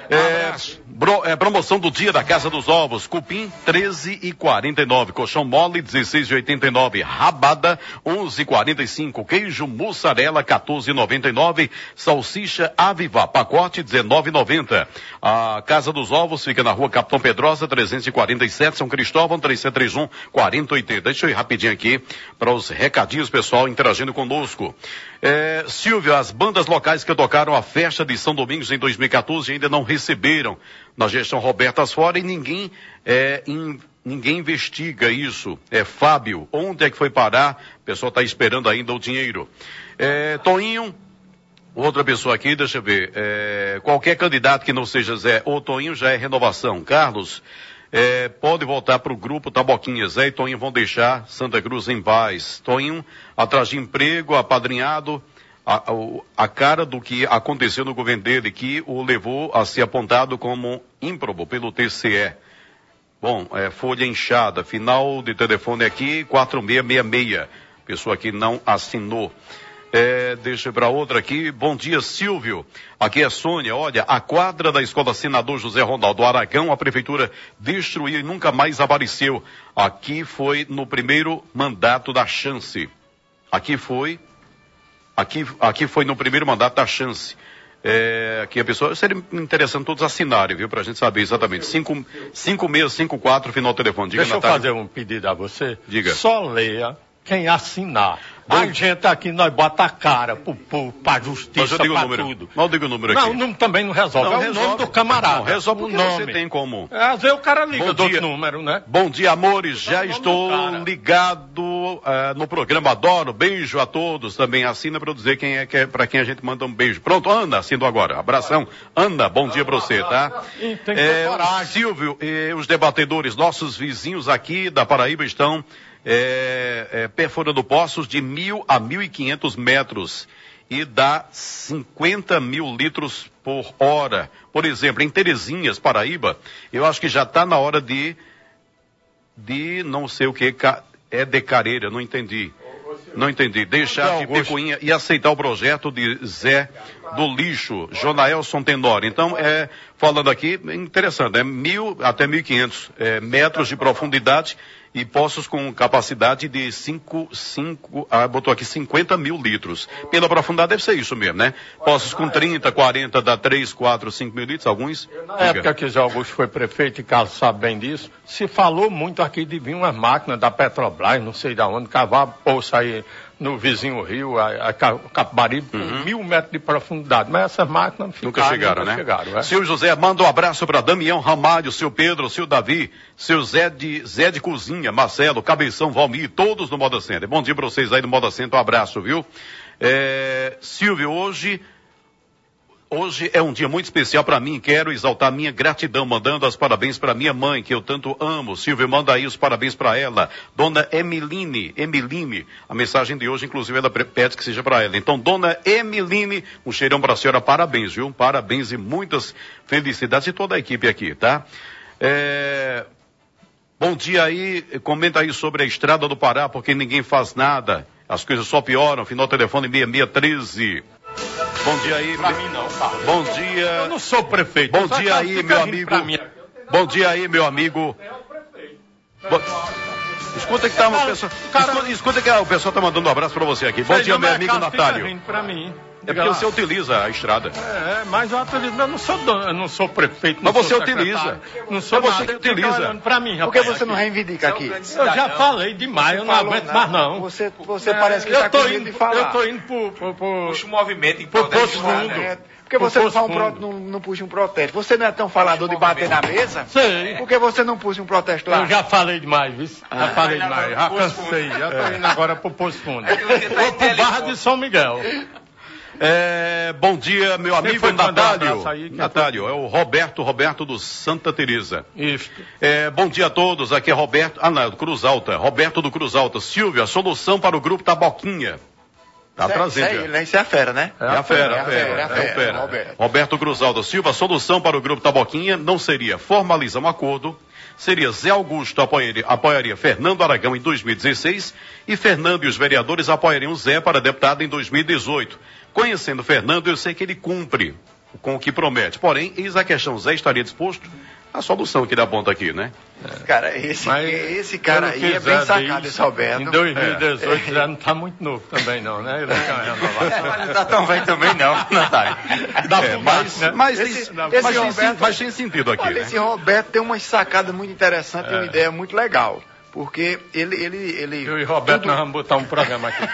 Speaker 5: É, bro, é, promoção do dia da Casa dos Ovos. Cupim treze e quarenta e nove. Colchão mole dezesseis e oitenta e nove. Rabada onze e quarenta e cinco. Queijo mussarela quatorze e noventa e nove. Salsicha Aviva pacote dezenove e noventa. A Casa dos Ovos fica na Rua Capitão Pedrosa trezentos e quarenta e sete, São Cristóvão, três sete três um, quarenta e oitenta. Deixa eu ir rapidinho aqui para os recadinhos, pessoal interagindo conosco. É, Silvio, as bandas locais que tocaram a festa de São Domingos em dois mil e quatorze ainda não receberam na gestão Roberto Asfora e ninguém, é, in, ninguém investiga isso. É Fábio, onde é que foi parar? O pessoal está esperando ainda o dinheiro. É, Toinho, outra pessoa aqui, deixa eu ver. É, qualquer candidato que não seja Zé ou Toinho já é renovação. Carlos, é, pode voltar para o grupo Taboquinha. Zé e Toinho vão deixar Santa Cruz em paz. Toinho, atrás de emprego, apadrinhado, a, a, a cara do que aconteceu no governo dele, que o levou a ser apontado como ímprobo pelo T C E. Bom, é, folha inchada, final de telefone aqui, quatro seis seis seis. Pessoa que não assinou. É, deixa para outra aqui. Bom dia, Silvio. Aqui é Sônia. Olha, a quadra da Escola Senador José Ronaldo Aragão, a prefeitura destruiu e nunca mais apareceu. Aqui foi no primeiro mandato da Chance. Aqui foi, aqui, aqui foi no primeiro mandato da Chance. É, aqui a pessoa, seria interessante todos assinarem, viu, pra gente saber exatamente. cinco seis cinco quatro, final do telefone. Diga,
Speaker 9: Deixa
Speaker 5: Natália.
Speaker 9: eu fazer um pedido a você.
Speaker 5: Diga.
Speaker 9: Só leia quem assinar. A gente aqui, nós bota a cara pro povo, pra justiça, pra tudo.
Speaker 5: Mal diga o número aqui.
Speaker 9: Não, não, também não resolve.
Speaker 5: Não,
Speaker 9: é
Speaker 5: resolve.
Speaker 9: o nome do camarada.
Speaker 5: Não, resolve porque
Speaker 9: o nome.
Speaker 5: você tem como.
Speaker 9: É, às vezes o cara liga
Speaker 5: Bom
Speaker 9: do
Speaker 5: dia.
Speaker 9: outro número, né?
Speaker 5: Bom dia, amores. Já
Speaker 9: Não,
Speaker 5: estou
Speaker 9: cara.
Speaker 5: ligado uh, no programa. Adoro. Beijo a todos. Também assina para eu dizer quem é, que é para quem a gente manda um beijo. Pronto, Ana, assino agora. Abração. Ana, bom dia para você, tá?
Speaker 9: E tem que ter
Speaker 5: É,
Speaker 9: coragem.
Speaker 5: Silvio, eh, os debatedores, nossos vizinhos aqui da Paraíba estão é, é, perfurando poços de mil a mil e quinhentos metros e dá cinquenta mil litros por hora. Por exemplo, em Terezinhas, Paraíba, eu acho que já está na hora de, de não sei o que, é de careira, não entendi. Não entendi. Deixar de Pecuinha e aceitar o projeto de Zé do Lixo, Jonaelson Tenório. Então, é, falando aqui, interessante, é mil até mil e quinhentos é, metros de profundidade e poços com capacidade de cinco, cinco, ah, botou aqui cinquenta mil litros. Pela profundidade deve ser isso mesmo, né? Poços com trinta, quarenta, dá três, quatro, cinco mil litros, alguns.
Speaker 9: Na época que Zé Augusto foi prefeito, e Carlos sabe bem disso, se falou muito aqui de vir umas máquinas da Petrobras, não sei de onde, cavar poço aí no vizinho rio, a, a Capibaribe, com uhum. mil metros de profundidade. Mas essas máquinas ficaram,
Speaker 5: nunca chegaram,
Speaker 9: nunca
Speaker 5: né?
Speaker 9: Chegaram, é?
Speaker 5: Seu José, manda um abraço para Damião Ramalho, seu Pedro, seu Davi, seu Zé de, Zé de Cozinha, Marcelo, Cabeção, Valmir, todos no Moda Center. Bom dia para vocês aí do Moda Center, um abraço, viu? É, Silvio, hoje... Hoje é um dia muito especial para mim, quero exaltar minha gratidão, mandando as parabéns para minha mãe, que eu tanto amo. Silvio, manda aí os parabéns para ela. Dona Emiline, Emiline, a mensagem de hoje, inclusive, ela pede que seja para ela. Então, Dona Emiline, um cheirão para a senhora, parabéns, viu? Parabéns e muitas felicidades e toda a equipe aqui, tá? É... Bom dia aí, comenta aí sobre a Estrada do Pará, porque ninguém faz nada. As coisas só pioram, final telefone seis seis um três. Bom dia aí,
Speaker 9: pra mim não, cara.
Speaker 5: Bom dia.
Speaker 9: Eu não sou prefeito.
Speaker 5: Bom dia aí, meu amigo. Bom dia aí, meu amigo. Bo... Escuta que tá uma pessoa. Escuta, escuta que o pessoal tá mandando um abraço pra você aqui. Bom dia, meu amigo Natálio.
Speaker 9: Pra mim.
Speaker 5: É porque você utiliza a estrada.
Speaker 9: É, mas eu utilizo, eu não sou dono, eu não sou prefeito.
Speaker 5: Mas você utiliza.
Speaker 9: Não sou
Speaker 5: você que utiliza.
Speaker 9: Pra mim, rapaz.
Speaker 6: Por que você não reivindica aqui?
Speaker 9: Eu já falei demais, eu não aguento mais não.
Speaker 6: Você, você parece que está com medo de falar.
Speaker 9: Eu tô indo pro... pro, pro
Speaker 7: Puxa o movimento em
Speaker 9: pro posto fundo.
Speaker 6: Porque você não, um pro, não, não puxa um protesto. Você não é tão falador de bater na mesa?
Speaker 9: Sei.
Speaker 6: Por que você não puxa um protesto lá?
Speaker 9: Eu já falei demais, viu? Ah. Já falei demais, já cansei. Já tô indo agora pro posto fundo. Vou pro Barra de São Miguel.
Speaker 5: É, bom dia, meu amigo Natálio. Aí, Natálio, é o Roberto, Roberto do Santa Teresa.
Speaker 9: Isso.
Speaker 5: É, bom dia a todos, aqui é Roberto, ah não, do Cruz Alta, Roberto do Cruz Alta. Silvio, a solução para o grupo Taboquinha. Tá
Speaker 6: isso
Speaker 5: trazendo.
Speaker 6: Isso, é, isso é a fera, né?
Speaker 5: É a fera, é a fera, é a fera. É a fera. Roberto. Roberto Cruz Alta. Silva, a solução para o grupo Taboquinha não seria formalizar um acordo, seria Zé Augusto apoiaria, apoiaria Fernando Aragão em dois mil e dezesseis e Fernando e os vereadores apoiariam Zé para deputado em dois mil e dezoito. Conhecendo Fernando, eu sei que ele cumpre. com o que promete. Porém, eis a questão, Zé estaria disposto? A solução que dá ponta aqui, né?
Speaker 6: É. Cara, esse,
Speaker 9: Mas,
Speaker 6: esse cara aí é bem sacado, esse Roberto.
Speaker 9: Em dois mil e dezoito é. já não está muito novo também não, né? Ele
Speaker 8: é, mas não está tão velho também não, Natália.
Speaker 5: É, mas, né? mas, esse, esse, mas, esse Roberto, mas tem sentido aqui,
Speaker 6: olha,
Speaker 5: né?
Speaker 6: Esse Roberto tem uma sacada muito interessante, é. Uma ideia muito legal. Porque ele... ele, ele
Speaker 9: Eu e Roberto tudo... nós vamos botar um programa aqui.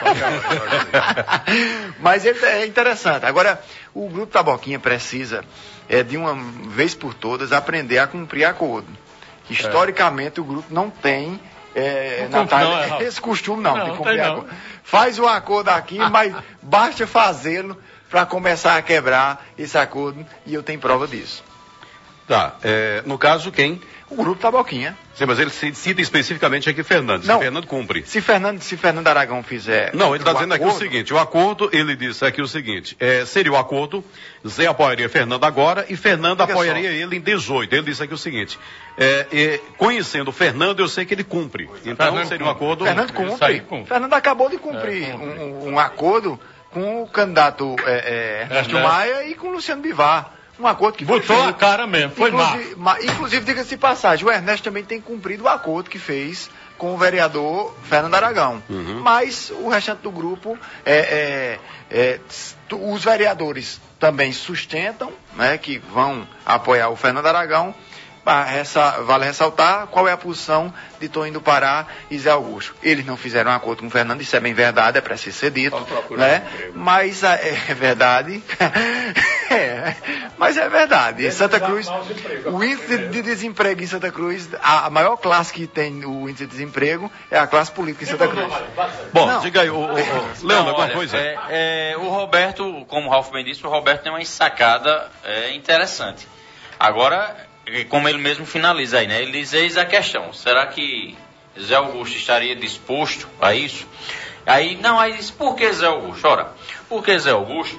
Speaker 6: Mas ele é interessante. Agora, o Grupo Taboquinha precisa, é, de uma vez por todas, aprender a cumprir acordo. Historicamente, é. o grupo não tem, é, não Natália, não, é esse costume não, não de cumprir não acordo. Faz o acordo aqui, mas basta fazê-lo para começar a quebrar esse acordo, e eu tenho prova disso.
Speaker 5: Tá, é, no caso, quem?
Speaker 6: O Grupo Taboquinha.
Speaker 5: Sim, mas ele cita especificamente aqui Fernando.
Speaker 6: Não,
Speaker 5: se Fernando cumpre.
Speaker 6: Se Fernando, se Fernando Aragão fizer...
Speaker 5: Não, ele está dizendo acordo, aqui o seguinte, o acordo, ele disse aqui o seguinte, é, seria o acordo, Zé apoiaria Fernando agora e Fernando apoiaria só. ele em dezoito. Ele disse aqui o seguinte, é, é, conhecendo o Fernando, eu sei que ele cumpre. Então, Fernando seria um acordo...
Speaker 6: Fernando cumpre. cumpre. Fernando acabou de cumprir é, um, um acordo com o candidato é, é, Ernesto Maia e com o Luciano Bivar. Um acordo que foi
Speaker 9: Botou
Speaker 6: feito.
Speaker 9: a cara mesmo, foi
Speaker 6: inclusive, ma, inclusive, diga-se de passagem, o Ernesto também tem cumprido o acordo que fez com o vereador Fernando Aragão. Uhum. Mas o restante do grupo, é, é, é, os vereadores também sustentam, né, que vão apoiar o Fernando Aragão. Vale ressaltar qual é a posição de Toninho do Pará e Zé Augusto. Eles não fizeram um acordo com o Fernando, isso é bem verdade, é preciso ser dito, né? Mas é verdade, é, mas é verdade. Em Santa Cruz, o índice de desemprego em Santa Cruz, a maior classe que tem o índice de desemprego é a classe política em Santa Cruz.
Speaker 5: Bom, não. diga aí, o, o, o, Leandro, alguma coisa?
Speaker 8: É, é, o Roberto, como o Ralf bem disse, o Roberto tem uma sacada é, interessante. Agora, como ele mesmo finaliza aí, né? Ele diz, eis a questão, será que Zé Augusto estaria disposto a isso? Aí, não, aí diz, por que Zé Augusto? Ora, porque Zé Augusto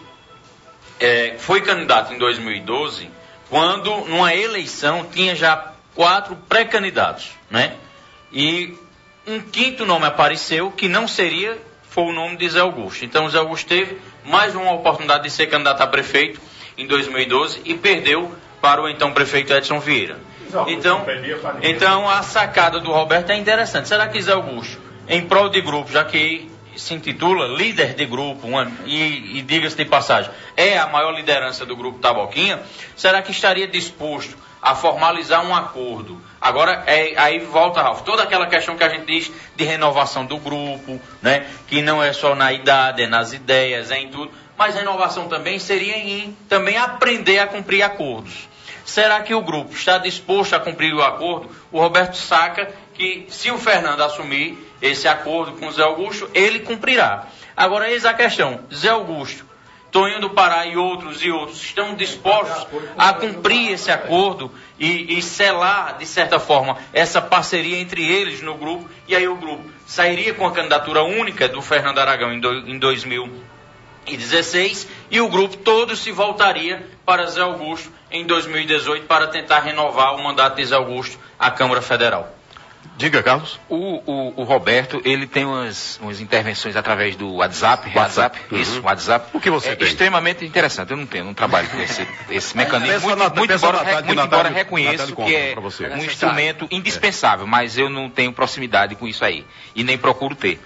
Speaker 8: é, foi candidato em dois mil e doze, quando numa eleição tinha já quatro pré-candidatos, né? E um quinto nome apareceu, que não seria, foi o nome de Zé Augusto. Então, Zé Augusto teve mais uma oportunidade de ser candidato a prefeito em dois mil e doze e perdeu para o então prefeito Edson Vieira. Então, então a sacada do Roberto é interessante. Será que Zé Augusto, em prol de grupo, já que se intitula líder de grupo, uma, e, e diga-se de passagem, é a maior liderança do grupo Taboquinha, será que estaria disposto a formalizar um acordo? Agora, é, aí volta, Ralf, toda aquela questão que a gente diz de renovação do grupo, né, que não é só na idade, é nas ideias, é em tudo, mas renovação também seria em também aprender a cumprir acordos. Será que o grupo está disposto a cumprir o acordo? O Roberto saca que se o Fernando assumir esse acordo com o Zé Augusto, ele cumprirá. Agora, eis a questão, Zé Augusto, Toninho do Pará e outros e outros estão dispostos a cumprir esse acordo e, e selar, de certa forma, essa parceria entre eles no grupo, e aí o grupo sairia com a candidatura única do Fernando Aragão em, do, em dois mil e dezesseis e o grupo todo se voltaria para Zé Augusto em dois mil e dezoito para tentar renovar o mandato de Zé Augusto à Câmara Federal.
Speaker 5: Diga, Carlos.
Speaker 7: O, o, o Roberto, ele tem umas, umas intervenções através do WhatsApp, WhatsApp, WhatsApp uhum. isso, WhatsApp.
Speaker 5: O que você
Speaker 7: é
Speaker 5: tem?
Speaker 7: Extremamente interessante. Eu não tenho, não trabalho com esse, esse mecanismo.
Speaker 5: Peça
Speaker 7: muito,
Speaker 5: Nat-
Speaker 7: muito
Speaker 5: peça
Speaker 7: embora,
Speaker 5: Natália,
Speaker 7: muito
Speaker 5: Natália,
Speaker 7: embora reconheço
Speaker 5: Natália
Speaker 7: que é
Speaker 5: você.
Speaker 7: um instrumento indispensável, é. mas eu não tenho proximidade com isso aí. E nem procuro ter.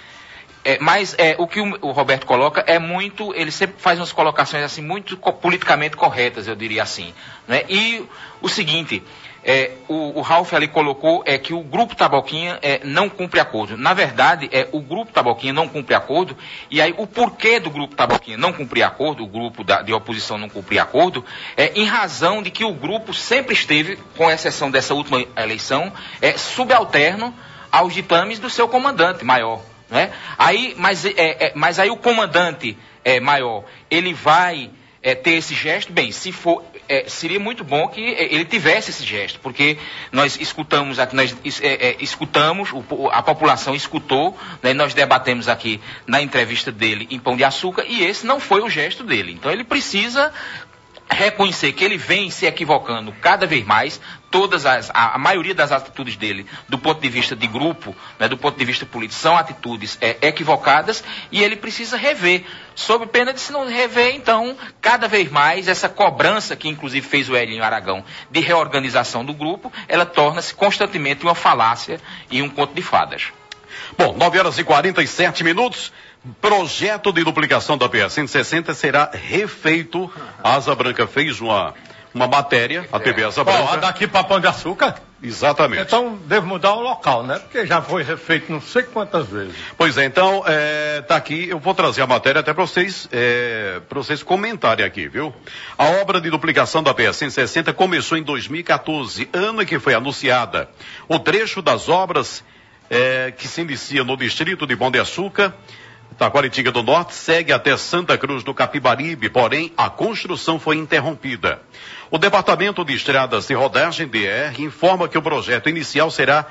Speaker 7: É, mas é, o que o, o Roberto coloca é muito, ele sempre faz umas colocações assim, muito co- politicamente corretas, eu diria assim. Né? E o seguinte, é, o, o Ralf ali colocou é que o Grupo Taboquinha é, não cumpre acordo. Na verdade, é, o Grupo Taboquinha não cumpre acordo, e aí o porquê do Grupo Taboquinha não cumprir acordo, o grupo da, de oposição não cumprir acordo, é em razão de que o grupo sempre esteve, com exceção dessa última eleição, é, subalterno aos ditames do seu comandante maior. Né? Aí, mas, é, é, mas aí o comandante é, maior, ele vai é, ter esse gesto, bem, se for, é, seria muito bom que é, ele tivesse esse gesto, porque nós escutamos aqui, nós é, é, escutamos, o, a população escutou, né, nós debatemos aqui na entrevista dele em Pão de Açúcar, e esse não foi o gesto dele. Então ele precisa reconhecer que ele vem se equivocando cada vez mais, todas as, a, a maioria das atitudes dele, do ponto de vista de grupo, né, do ponto de vista político, são atitudes é, equivocadas, e ele precisa rever, sob pena de se não rever, então, cada vez mais, essa cobrança que inclusive fez o Elinho Aragão de reorganização do grupo, ela torna-se constantemente uma falácia e um conto de fadas.
Speaker 5: Bom, nove horas e quarenta e sete minutos. Projeto de duplicação da P S cento e sessenta será refeito. A Asa Branca fez uma, uma matéria, a T V Asa Branca.
Speaker 9: Ó, daqui para Pão de Açúcar?
Speaker 5: Exatamente.
Speaker 9: Então, devo mudar o local, né? Porque já foi refeito não sei quantas vezes.
Speaker 5: Pois é, então, é, tá aqui, eu vou trazer a matéria até para vocês, é, para vocês comentarem aqui, viu? A obra de duplicação da P S cento e sessenta começou em dois mil e quatorze, ano em que foi anunciada. O trecho das obras é, que se inicia no distrito de Pão de Açúcar, Taquaritinga do Norte, segue até Santa Cruz do Capibaribe, porém a construção foi interrompida. O Departamento de Estradas e Rodagem, D R, informa que o projeto inicial será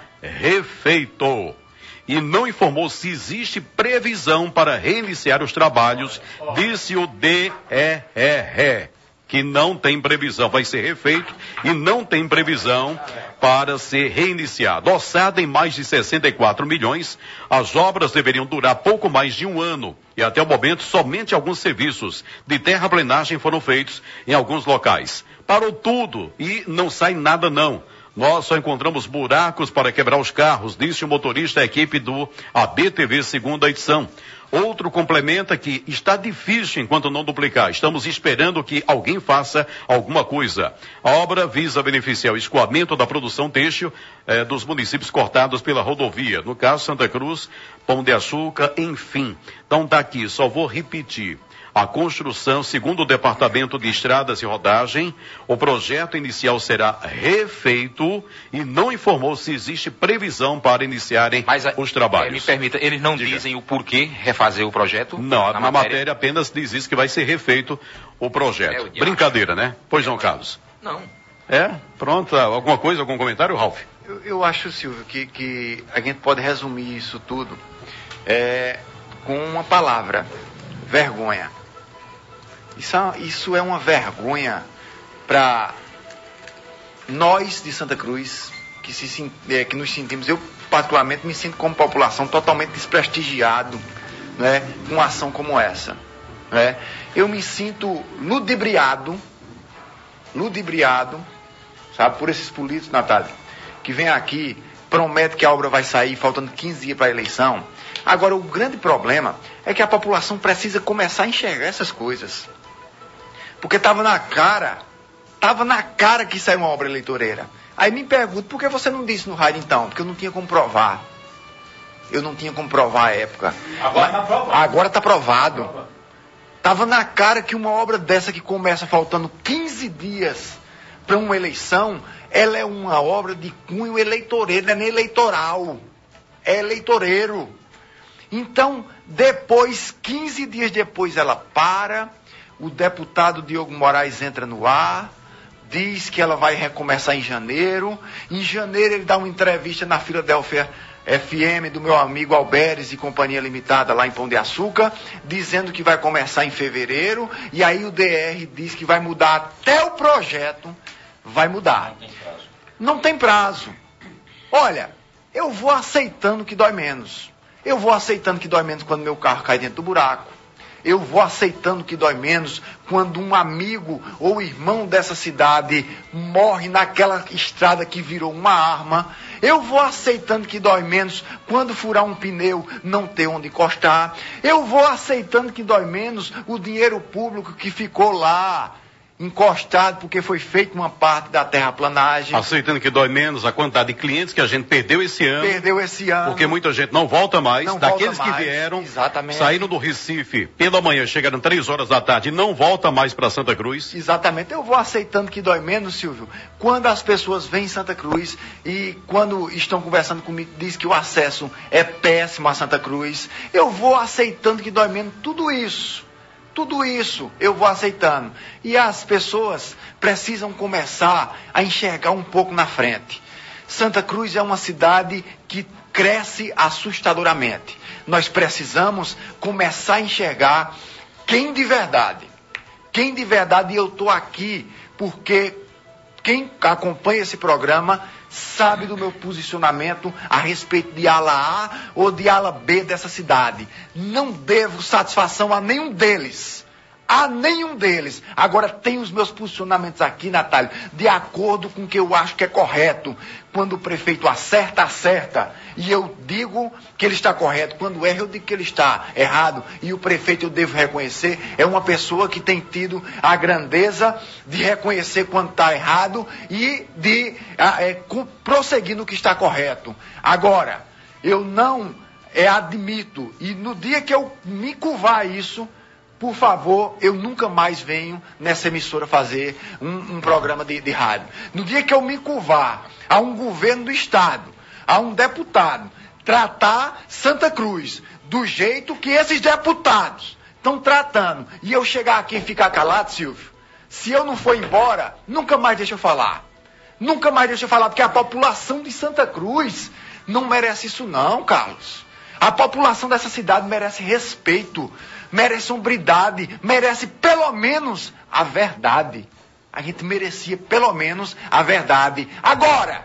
Speaker 5: refeito e não informou se existe previsão para reiniciar os trabalhos, disse o D E R, que não tem previsão, vai ser refeito e não tem previsão para ser reiniciado. Orçada em mais de sessenta e quatro milhões, as obras deveriam durar pouco mais de um ano e até o momento somente alguns serviços de terraplenagem foram feitos em alguns locais. Parou tudo e não sai nada não. Nós só encontramos buracos para quebrar os carros, disse o motorista da equipe do A B T V segunda edição. Outro complementa que está difícil enquanto não duplicar. Estamos esperando que alguém faça alguma coisa. A obra visa beneficiar o escoamento da produção têxtil eh, dos municípios cortados pela rodovia. No caso, Santa Cruz, Pão de Açúcar, enfim. Então tá aqui, só vou repetir. A construção, segundo o Departamento de Estradas e Rodagem, o projeto inicial será refeito e não informou se existe previsão para iniciarem Mas, os trabalhos.
Speaker 7: Me permita, eles não Diga. dizem o porquê refazer o projeto?
Speaker 5: Não,
Speaker 7: na,
Speaker 5: na
Speaker 7: matéria?
Speaker 5: matéria apenas diz isso, que vai ser refeito o projeto. É, o Brincadeira, né? Pois não, Carlos?
Speaker 7: Não.
Speaker 5: É? Pronto, alguma coisa, algum comentário, Ralf?
Speaker 6: Eu, eu acho, Silvio, que, que a gente pode resumir isso tudo é, com uma palavra: vergonha. Isso, isso é uma vergonha para nós de Santa Cruz, que, se, é, que nos sentimos, eu particularmente me sinto como população totalmente desprestigiado, né, com uma ação como essa. Né? Eu me sinto ludibriado, ludibriado, sabe, por esses políticos, Natália, que vem aqui, promete que a obra vai sair faltando quinze dias para a eleição. Agora, o grande problema é que a população precisa começar a enxergar essas coisas. Porque estava na cara, estava na cara que saiu uma obra eleitoreira. Aí me pergunto, por que você não disse no rádio então? Porque eu não tinha como provar. Eu não tinha como provar a época.
Speaker 9: Agora está provado.
Speaker 6: Agora está provado. Estava na cara que uma obra dessa que começa faltando quinze dias para uma eleição, ela é uma obra de cunho eleitoreiro, não é nem eleitoral. É eleitoreiro. Então, depois, quinze dias depois, ela para. O deputado Diogo Moraes entra no ar, diz que ela vai recomeçar em janeiro. Em janeiro ele dá uma entrevista na Filadélfia F M do meu amigo Alberes e Companhia Limitada lá em Pão de Açúcar, dizendo que vai começar em fevereiro. E aí o D R diz que vai mudar até o projeto, vai mudar. Não tem prazo. Não tem prazo. Olha, eu vou aceitando que dói menos. Eu vou aceitando que dói menos quando meu carro cai dentro do buraco. Eu vou aceitando que dói menos quando um amigo ou irmão dessa cidade morre naquela estrada que virou uma arma. Eu vou aceitando que dói menos quando furar um pneu, não ter onde encostar. Eu vou aceitando que dói menos o dinheiro público que ficou lá, encostado porque foi feita uma parte da terraplanagem.
Speaker 5: Aceitando que dói menos a quantidade de clientes que a gente perdeu esse ano.
Speaker 6: Perdeu esse ano.
Speaker 5: Porque muita gente não volta mais.
Speaker 6: Não
Speaker 5: Daqueles
Speaker 6: volta mais,
Speaker 5: que vieram,
Speaker 6: exatamente.
Speaker 5: Saíram do Recife pela manhã, chegaram três horas da tarde e não volta mais para Santa Cruz.
Speaker 6: Exatamente. Eu vou aceitando que dói menos, Silvio, quando as pessoas vêm em Santa Cruz e quando estão conversando comigo, diz que o acesso é péssimo a Santa Cruz. Eu vou aceitando que dói menos tudo isso. Tudo isso eu vou aceitando. E as pessoas precisam começar a enxergar um pouco na frente. Santa Cruz é uma cidade que cresce assustadoramente. Nós precisamos começar a enxergar quem de verdade Quem de verdade, eu estou aqui porque quem acompanha esse programa sabe do meu posicionamento a respeito de ala A ou de ala B dessa cidade. Não devo satisfação a nenhum deles. A nenhum deles. Agora, tem os meus posicionamentos aqui, Natália, de acordo com o que eu acho que é correto. Quando o prefeito acerta, acerta. E eu digo que ele está correto. Quando erra, eu digo que ele está errado. E o prefeito, eu devo reconhecer, é uma pessoa que tem tido a grandeza de reconhecer quando está errado e de é, prosseguir no que está correto. Agora, eu não é, admito, e no dia que eu me curvar isso, por favor, eu nunca mais venho nessa emissora fazer um, um programa de, de rádio. No dia que eu me curvar a um governo do Estado, a um deputado, tratar Santa Cruz do jeito que esses deputados estão tratando, e eu chegar aqui e ficar calado, Silvio, se eu não for embora, nunca mais deixa eu falar. Nunca mais deixa eu falar, porque a população de Santa Cruz não merece isso não, Carlos. A população dessa cidade merece respeito, merece hombridade, merece pelo menos a verdade. A gente merecia pelo menos a verdade. Agora,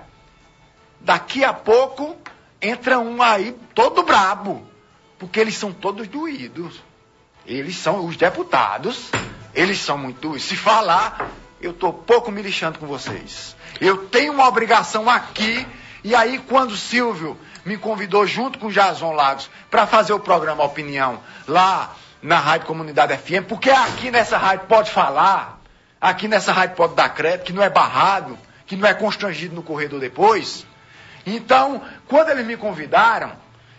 Speaker 6: daqui a pouco, entra um aí todo brabo, porque eles são todos doídos. Eles são os deputados, eles são muito doídos. Se falar, eu estou pouco me lixando com vocês. Eu tenho uma obrigação aqui, e aí quando o Silvio me convidou junto com o Jason Lagos para fazer o programa Opinião lá na Rádio Comunidade F M, porque aqui nessa rádio pode falar, aqui nessa rádio pode dar crédito, que não é barrado, que não é constrangido no corredor depois. Então, quando eles me convidaram,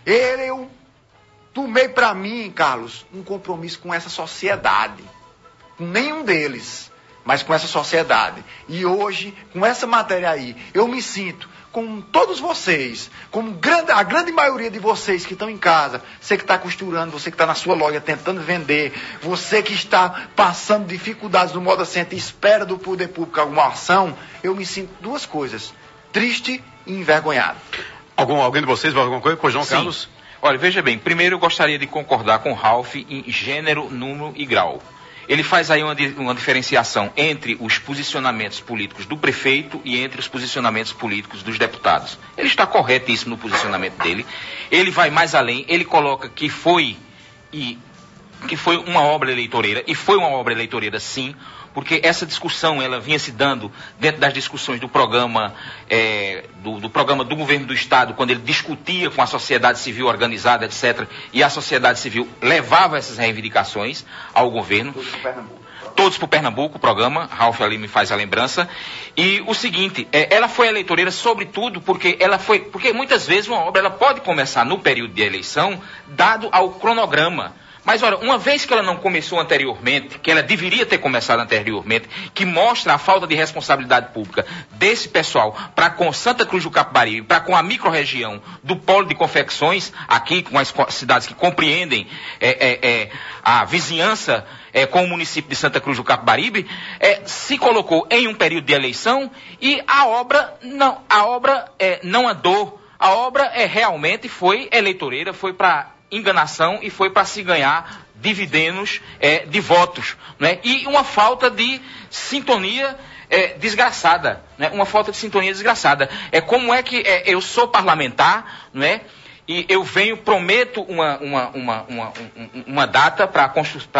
Speaker 6: eu tomei para mim, Carlos, um compromisso com essa sociedade. Com nenhum deles, mas com essa sociedade. E hoje, com essa matéria aí, eu me sinto com todos vocês, como grande, a grande maioria de vocês que estão em casa, você que está costurando, você que está na sua loja tentando vender, você que está passando dificuldades no modo assente e espera do poder público alguma ação, eu me sinto duas coisas, triste e envergonhado.
Speaker 5: Algum, alguém de vocês vai alguma coisa? Pois, João
Speaker 7: Sim.
Speaker 5: Carlos?
Speaker 7: Olha, veja bem, primeiro eu gostaria de concordar com o Ralph em gênero, número e grau. Ele faz aí uma, uma diferenciação entre os posicionamentos políticos do prefeito e entre os posicionamentos políticos dos deputados. Ele está corretíssimo no posicionamento dele. Ele vai mais além, ele coloca que foi, e, que foi uma obra eleitoreira, e foi uma obra eleitoreira sim, porque essa discussão ela vinha se dando dentro das discussões do programa, é, do, do programa do governo do Estado, quando ele discutia com a sociedade civil organizada, etcétera, e a sociedade civil levava essas reivindicações ao governo. Todos para Pernambuco. Todos para o Pernambuco, o programa, Ralph ali me faz a lembrança. E o seguinte, é, ela foi eleitoreira sobretudo porque ela foi, porque muitas vezes uma obra ela pode começar no período de eleição, dado ao cronograma. Mas, olha, uma vez que ela não começou anteriormente, que ela deveria ter começado anteriormente, que mostra a falta de responsabilidade pública desse pessoal para com Santa Cruz do Capibaribe, para com a microrregião do polo de confecções, aqui com as cidades que compreendem é, é, é, a vizinhança é, com o município de Santa Cruz do Capibaribe, é, se colocou em um período de eleição e a obra não, a obra, é, não andou. A obra é, realmente foi eleitoreira, foi para enganação e foi para se ganhar dividendos é, de votos, né? E uma falta de sintonia é, desgraçada, né? Uma falta de sintonia desgraçada. É como é que é, eu sou parlamentar, né? E eu venho, prometo uma, uma, uma, uma, uma data para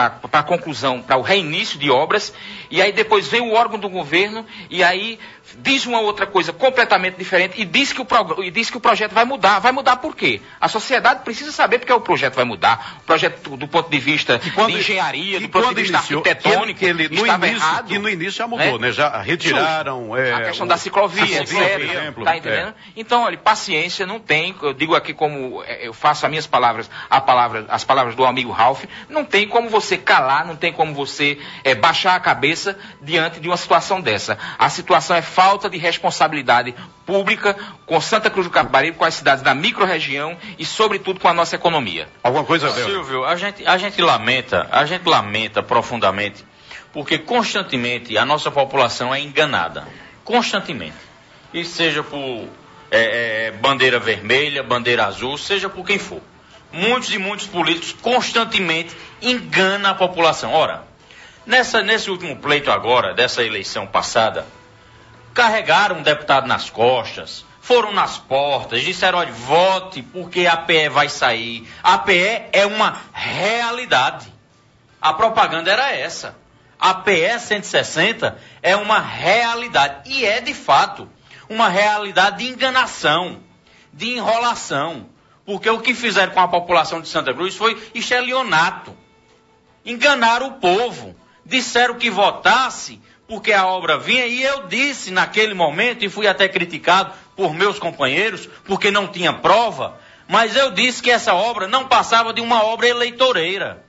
Speaker 7: a conclusão, para o reinício de obras, e aí depois vem o órgão do governo, e aí diz uma outra coisa completamente diferente, e diz que o, prog- e diz que o projeto vai mudar. Vai mudar por quê? A sociedade precisa saber porque o projeto vai mudar. O projeto, do ponto de vista quando, de engenharia, do ponto de vista iniciou, arquitetônico,
Speaker 5: que ele, que ele,
Speaker 7: estava
Speaker 5: início,
Speaker 7: errado.
Speaker 5: Que no início já mudou, né? né? Já retiraram... É,
Speaker 7: a questão
Speaker 5: o,
Speaker 7: da ciclovia,
Speaker 5: ciclovia
Speaker 7: etcétera.
Speaker 5: Por exemplo,
Speaker 7: tá entendendo? É. Então, olha, paciência não tem, eu digo aqui como eu faço as minhas palavras, a palavra, as palavras do amigo Ralph, não tem como você calar, não tem como você é, baixar a cabeça diante de uma situação dessa. A situação é falta de responsabilidade pública com Santa Cruz do Capibaribe, com as cidades da microrregião e, sobretudo, com a nossa economia.
Speaker 5: Alguma coisa, Abel?
Speaker 8: Silvio, a gente, a gente lamenta, a gente lamenta profundamente, porque constantemente a nossa população é enganada. Constantemente. E seja por é, é, bandeira vermelha, bandeira azul, seja por quem for. Muitos e muitos políticos constantemente enganam a população. Ora, Nessa, nesse último pleito agora, dessa eleição passada, carregaram um deputado nas costas, foram nas portas, disseram, olha, vote porque a P E vai sair. A P E é uma realidade. A propaganda era essa. A P E cento e sessenta é uma realidade. E é, de fato, uma realidade de enganação, de enrolação. Porque o que fizeram com a população de Santa Cruz foi estelionato. Enganaram o povo. Disseram que votasse porque a obra vinha, e eu disse naquele momento, e fui até criticado por meus companheiros, porque não tinha prova, mas eu disse que essa obra não passava de uma obra eleitoreira.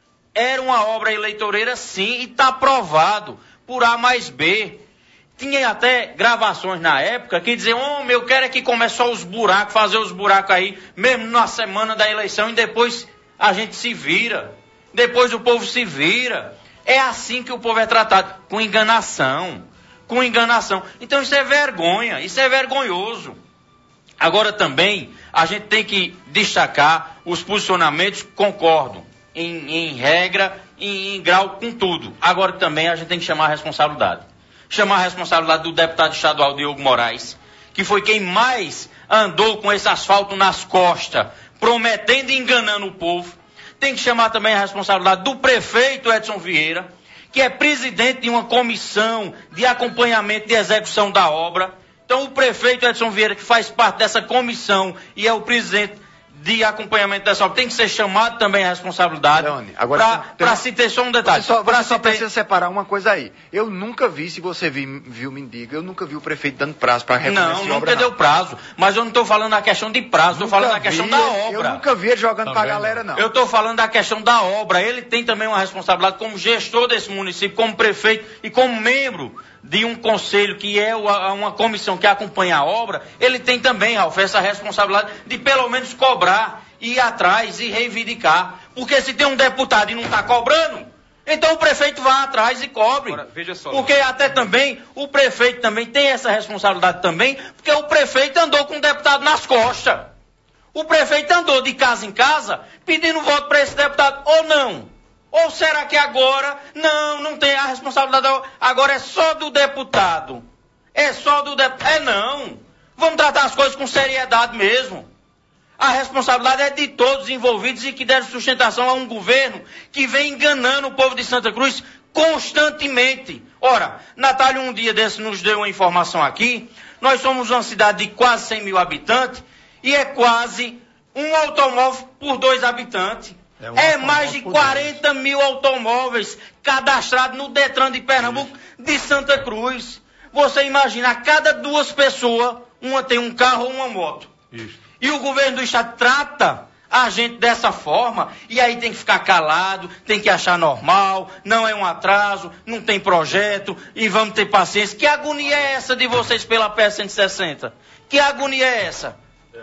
Speaker 8: Era uma obra eleitoreira sim, e está provado por A mais B. Tinha até gravações na época que diziam, homem, eu quero é que comece só os buracos, fazer os buracos aí, mesmo na semana da eleição, e depois a gente se vira. Depois o povo se vira. É assim que o povo é tratado, com enganação, com enganação. Então isso é vergonha, isso é vergonhoso. Agora também, a gente tem que destacar os posicionamentos, concordo, em, em regra, em, em grau com tudo. Agora também a gente tem que chamar a responsabilidade. Chamar a responsabilidade do deputado estadual Diogo Moraes, que foi quem mais andou com esse asfalto nas costas, prometendo e enganando o povo. Tem que chamar também a responsabilidade do prefeito Edson Vieira, que é presidente de uma comissão de acompanhamento de execução da obra. Então o prefeito Edson Vieira, que faz parte dessa comissão e é o presidente de acompanhamento dessa obra, tem que ser chamado também a responsabilidade. Para se ter só um detalhe.
Speaker 6: Você só, você só
Speaker 8: ter...
Speaker 6: precisa separar uma coisa aí. Eu nunca vi, se você viu, viu me diga, eu nunca vi o prefeito dando prazo para reconhecer
Speaker 8: Não, nunca
Speaker 6: obra,
Speaker 8: deu
Speaker 6: não.
Speaker 8: prazo. Mas eu não estou falando da questão de prazo, estou falando da questão
Speaker 6: vi,
Speaker 8: da obra.
Speaker 6: Eu nunca vi ele jogando
Speaker 9: Também
Speaker 6: para a galera, não.
Speaker 8: Eu estou falando da questão da obra. Ele tem também uma responsabilidade como gestor desse município, como prefeito e como membro de um conselho que é uma comissão que acompanha a obra. Ele tem também, Ralf, essa responsabilidade de pelo menos cobrar, ir atrás e reivindicar. Porque se tem um deputado e não está cobrando, então o prefeito vai atrás e cobre.
Speaker 7: Agora, veja só.
Speaker 8: Porque até também, o prefeito também tem essa responsabilidade também, porque o prefeito andou com o deputado nas costas. O prefeito andou de casa em casa pedindo voto para esse deputado, ou não? Ou será que agora, não, não tem a responsabilidade, agora é só do deputado? É só do deputado? É não. Vamos tratar as coisas com seriedade mesmo. A responsabilidade é de todos os envolvidos e que deram sustentação a um governo que vem enganando o povo de Santa Cruz constantemente. Ora, Natália um dia desse nos deu uma informação aqui, nós somos uma cidade de quase cem mil habitantes e é quase um automóvel por dois habitantes. É, um é mais de quarenta mil automóveis cadastrados no Detran de Pernambuco, de Santa Cruz. Você imagina, a cada duas pessoas, uma tem um carro ou uma moto. Isso. E o governo do estado trata a gente dessa forma, e aí tem que ficar calado, tem que achar normal, não é um atraso, não tem projeto, e vamos ter paciência. Que agonia é essa de vocês pela P E cento e sessenta? Que agonia é essa?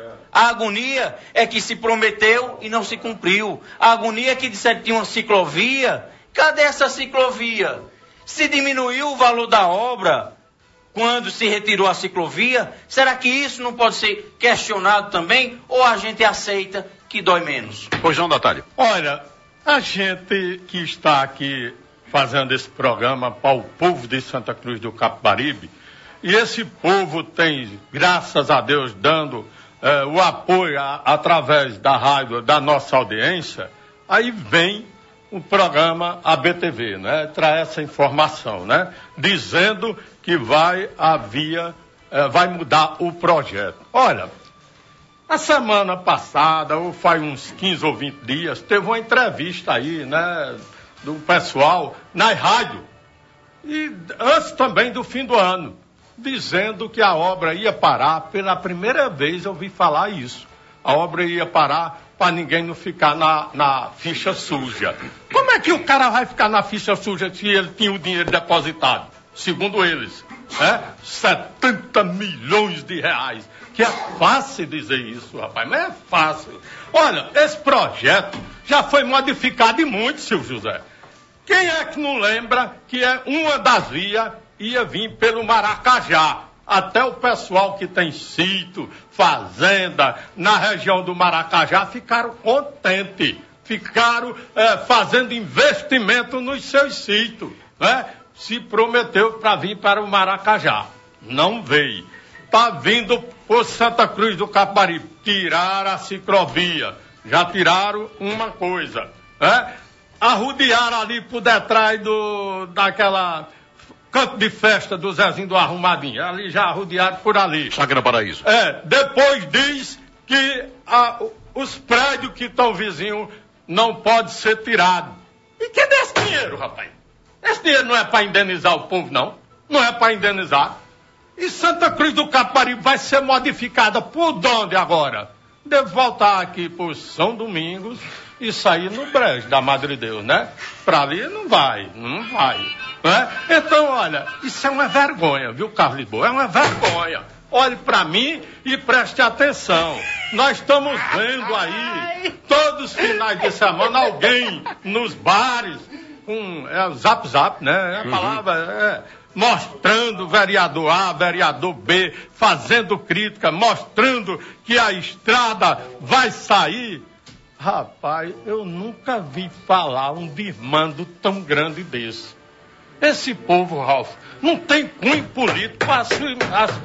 Speaker 8: A agonia é que se prometeu e não se cumpriu. A agonia é que disseram que tinha uma ciclovia. Cadê essa ciclovia? Se diminuiu o valor da obra quando se retirou a ciclovia, será que isso não pode ser questionado também? Ou a gente aceita que dói menos?
Speaker 5: Pois não, Natália.
Speaker 9: Olha, a gente que está aqui fazendo esse programa para o povo de Santa Cruz do Capibaribe, e esse povo tem, graças a Deus, dando eh, o apoio a, através da rádio, da nossa audiência, aí vem o programa A B T V, né? Traz essa informação, né? Dizendo que vai havia, eh, vai mudar o projeto. Olha, a semana passada, ou faz uns quinze ou vinte dias, teve uma entrevista aí, né, do pessoal na rádio, e antes também do fim do ano, dizendo que a obra ia parar. Pela primeira vez eu ouvi falar isso. A obra ia parar para ninguém não ficar na, na ficha suja. Como é que o cara vai ficar na ficha suja se ele tinha o dinheiro depositado? Segundo eles, é setenta milhões de reais. Que é fácil dizer isso, rapaz, mas é fácil. Olha, esse projeto já foi modificado e muito, Silvio José. Quem é que não lembra que é uma das vias ia vir pelo Maracajá? Até o pessoal que tem sítio, fazenda, na região do Maracajá, ficaram contentes, ficaram é, fazendo investimento nos seus sítios, né? Se prometeu para vir para o Maracajá. Não veio. Está vindo por Santa Cruz do Caparibe. Tiraram a ciclovia. Já tiraram uma coisa. Né? Arrodearam ali por detrás do, daquela campo de festa do Zezinho do Arrumadinho. Ali já arrodearam por ali.
Speaker 5: Chácara Paraíso.
Speaker 9: É, depois diz que a, os prédios que estão vizinhos não podem ser tirados. E que desse dinheiro, rapaz? Esse dinheiro não é para indenizar o povo, não. Não é para indenizar. E Santa Cruz do Caparibe vai ser modificada por onde agora? Deve voltar aqui por São Domingos e sair no brejo da Madre Deus, né? Para ali não vai, não vai. Né? Então, olha, isso é uma vergonha, viu, Carlos Lisboa? É uma vergonha. Olhe para mim e preste atenção. Nós estamos vendo aí, todos os finais de semana, alguém nos bares, com é, zap zap, né? É a palavra, é, mostrando vereador A, vereador B, fazendo crítica, mostrando que a estrada vai sair. Rapaz, eu nunca vi falar um desmando tão grande desse. Esse povo, Ralf, não tem cunho político para assumir,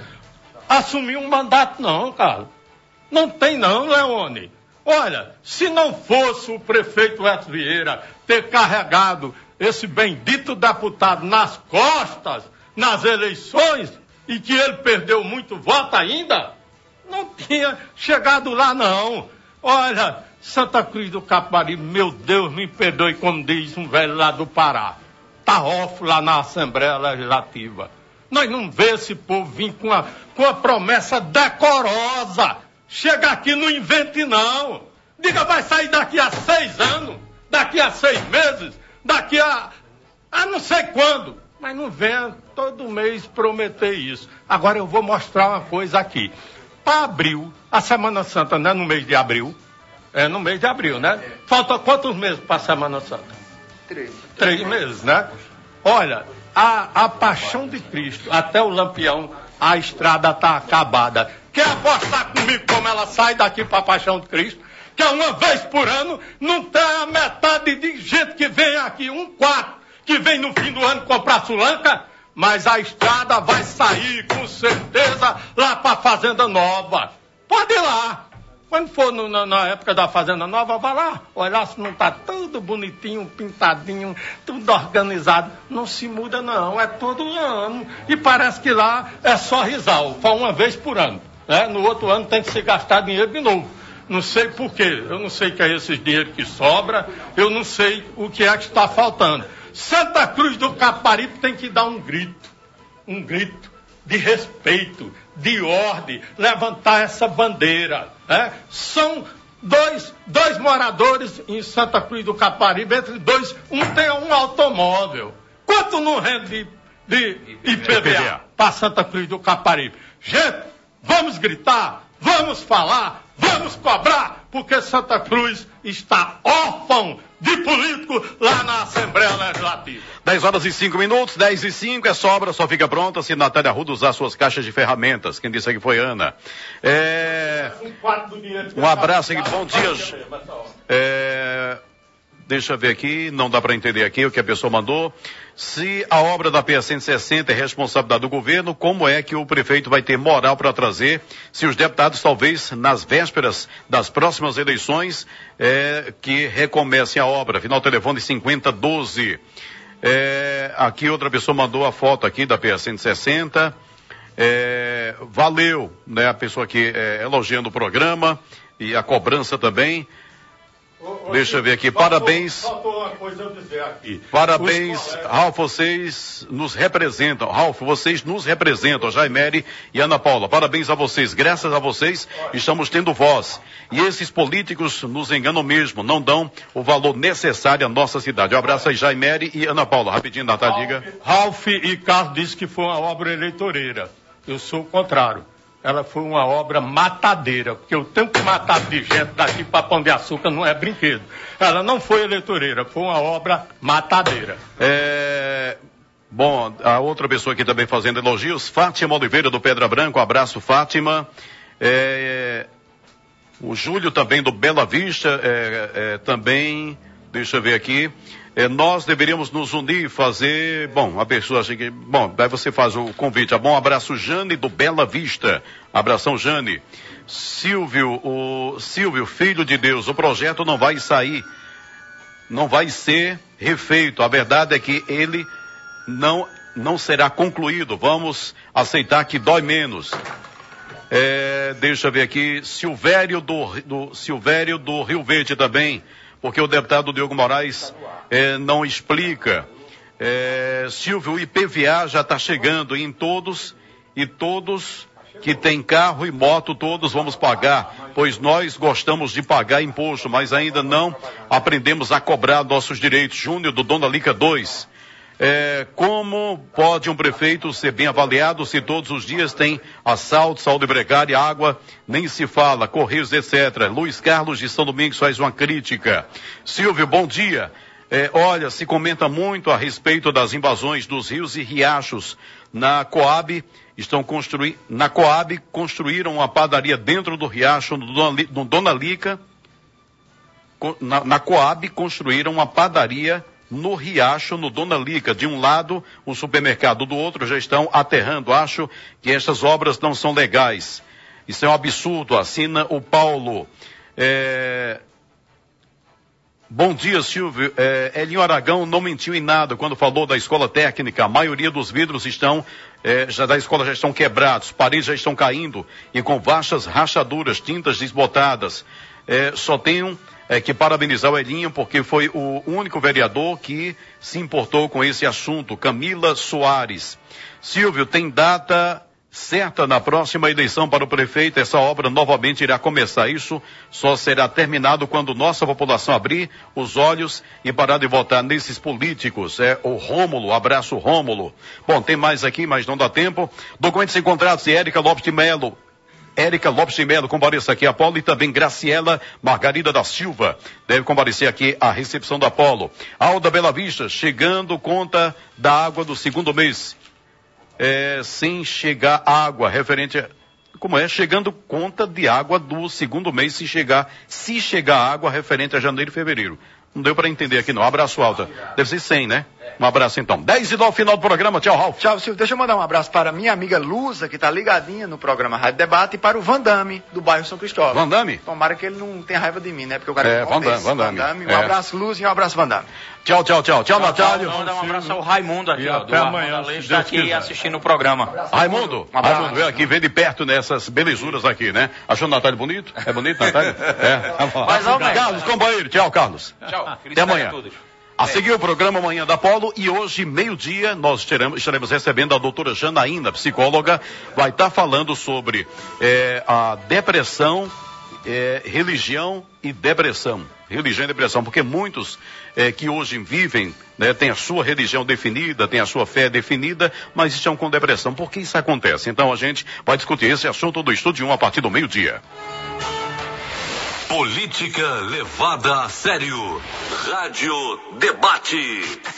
Speaker 9: assumir um mandato, não, cara. Não tem, não, Leone. Olha, se não fosse o prefeito Edson Vieira ter carregado esse bendito deputado nas costas, nas eleições, e que ele perdeu muito voto ainda, não tinha chegado lá, não. Olha, Santa Cruz do Caparibe, meu Deus, me perdoe, como diz um velho lá do Pará. Tá off lá na Assembleia Legislativa. Nós não vemos esse povo vir com a, com a promessa decorosa. Chega aqui, não invente, não. Diga, vai sair daqui a seis anos, daqui a seis meses, daqui a, a não sei quando. Mas não venha todo mês prometer isso. Agora eu vou mostrar uma coisa aqui. Para abril, a Semana Santa não é no mês de abril? É no mês de abril, né? Falta quantos meses para a Semana Santa? Três. Três meses, né? Olha, a, a Paixão de Cristo, até o Lampião, a estrada está acabada. Quer apostar comigo como ela sai daqui para a Paixão de Cristo? Que é uma vez por ano, não tem a metade de gente que vem aqui, um quarto, que vem no fim do ano comprar sulanca, mas a estrada vai sair, com certeza, lá para a Fazenda Nova. Pode ir lá. Quando for no, na, na época da Fazenda Nova, vai lá, olhar se não está tudo bonitinho, pintadinho, tudo organizado. Não se muda, não, é todo ano. E parece que lá é só risal, só uma vez por ano. Né? No outro ano tem que se gastar dinheiro de novo. Não sei por quê, eu não sei o que é esse dinheiro que sobra, eu não sei o que é que está faltando. Santa Cruz do Caparibe tem que dar um grito, um grito de respeito, de ordem, levantar essa bandeira. Né? São dois, dois moradores em Santa Cruz do Caparibe, entre dois, um tem um automóvel. Quanto não rende de, de I P V A para Santa Cruz do Caparibe? Gente, vamos gritar, vamos falar, vamos cobrar, porque Santa Cruz está órfão de político lá na Assembleia Legislativa.
Speaker 5: dez horas e cinco minutos, dez e cinco, é sobra, só fica pronta se Natália Arruda usar suas caixas de ferramentas. Quem disse aqui foi Ana. É... Um abraço aqui, bom dia. É... Deixa eu ver aqui, não dá para entender aqui o que a pessoa mandou. Se a obra da P A cento e sessenta é responsabilidade do governo, como é que o prefeito vai ter moral para trazer se os deputados, talvez, nas vésperas das próximas eleições, é, que recomecem a obra? Final telefone cinquenta doze. É, aqui outra pessoa mandou a foto aqui da P A cento e sessenta. É, valeu, né? A pessoa aqui é, elogiando o programa e a cobrança também. Deixa eu ver aqui, parabéns.
Speaker 9: Faltou uma coisa eu dizer aqui.
Speaker 5: Parabéns, Ralf, vocês nos representam. Ralf, vocês nos representam, Jaimere e Ana Paula. Parabéns a vocês, graças a vocês estamos tendo voz. E esses políticos nos enganam mesmo, não dão o valor necessário à nossa cidade. Um abraço aí, Jaimere e Ana Paula. Rapidinho, Natália, diga.
Speaker 9: Ralf e Carlos disse que foi uma obra eleitoreira. Eu sou o contrário. Ela foi uma obra matadeira, porque o tanto que matar de gente daqui para Pão de Açúcar não é brinquedo. Ela não foi eleitoreira, foi uma obra matadeira.
Speaker 5: É... Bom, a outra pessoa aqui também fazendo elogios, Fátima Oliveira do Pedra Branca, um abraço, Fátima. É... O Júlio também do Bela Vista, é, é, também, deixa eu ver aqui, é, nós deveríamos nos unir e fazer, bom, a pessoa acha que, bom, daí você faz o convite, bom abraço, Jane do Bela Vista, abração, Jane. Silvio, o Silvio, filho de Deus, o projeto não vai sair, não vai ser refeito, a verdade é que ele não, não será concluído, vamos aceitar que dói menos. É, deixa eu ver aqui, Silvério do, do, Silvério do Rio Verde também, porque o deputado Diogo Moraes é, não explica. É, Silvio, o I P V A já está chegando em todos, e todos que têm carro e moto, todos vamos pagar, pois nós gostamos de pagar imposto, mas ainda não aprendemos a cobrar nossos direitos. Júnior do Dona Lica dois. É, como pode um prefeito ser bem avaliado se todos os dias tem assalto, saúde precária, água, nem se fala, correios, etcétera. Luiz Carlos de São Domingos faz uma crítica. Silvio, bom dia. É, olha, se comenta muito a respeito das invasões dos rios e riachos. Na Coab, estão construindo, na Coab construíram uma padaria dentro do riacho, no Dona, no Dona Lica. Na, na Coab construíram uma padaria no Riacho, no Dona Lica. De um lado, um supermercado, do outro já estão aterrando. Acho que estas obras não são legais. Isso é um absurdo, assina o Paulo. É... Bom dia, Silvio. É, Elinho Aragão não mentiu em nada quando falou da escola técnica. A maioria dos vidros estão, é, já da escola já estão quebrados, paredes já estão caindo e com vastas rachaduras, tintas desbotadas. É, só tenho É, que parabenizar o Elinho, porque foi o único vereador que se importou com esse assunto. Camila Soares. Silvio, tem data certa na próxima eleição para o prefeito? Essa obra novamente irá começar. Isso só será terminado quando nossa população abrir os olhos e parar de votar nesses políticos. É o Rômulo, abraço Rômulo. Bom, tem mais aqui, mas não dá tempo. Documentos encontrados de Érica Lopes de Melo. Érica Lopes de Melo compareça aqui a Apolo e também Graciela Margarida da Silva deve comparecer aqui à recepção da Apolo. Alda Bela Vista, chegando conta da água do segundo mês, é, sem chegar água, referente a, como é, chegando conta de água do segundo mês, se chegar, se chegar água referente a janeiro e fevereiro. Não deu para entender aqui não. Abraço, Alta. Deve ser cem, né? Um abraço então. dez e nove, final do programa. Tchau, Ralf.
Speaker 6: Tchau, Silvio. Deixa eu mandar um abraço para minha amiga Lusa, que está ligadinha no programa Rádio Debate, e para o Vandame, do bairro São Cristóvão.
Speaker 5: Vandame?
Speaker 6: Tomara que ele não tenha raiva de mim, né? Porque o cara
Speaker 5: é, Vandame, Vandame.
Speaker 6: Vandame. Um
Speaker 5: é.
Speaker 6: abraço, Luz, e um abraço, Vandame.
Speaker 5: Tchau, tchau, tchau. Tchau, Natália.
Speaker 8: Mandar um abraço ao Raimundo aqui,
Speaker 9: e
Speaker 8: ó.
Speaker 9: Até amanhã,
Speaker 8: está aqui quiser. Assistindo o programa.
Speaker 5: Raimundo, um abraço. Raimundo, veio aqui, vem de perto nessas belezuras aqui, né? Achou o Natália bonito? É bonito, Natália? É.
Speaker 8: Mais ou menos.
Speaker 5: Carlos, companheiro. Tchau, Carlos.
Speaker 8: Tchau.
Speaker 5: Até amanhã. A seguir o programa Manhã da Polo, e hoje, meio-dia, nós estaremos, estaremos recebendo a doutora Janaína, psicóloga, vai estar falando sobre é, a depressão, é, religião e depressão. Religião e depressão, porque muitos é, que hoje vivem, né, têm a sua religião definida, têm a sua fé definida, mas estão com depressão. Por que isso acontece? Então a gente vai discutir esse assunto do Estúdio um a partir do meio-dia.
Speaker 1: Política levada a sério. Rádio Debate.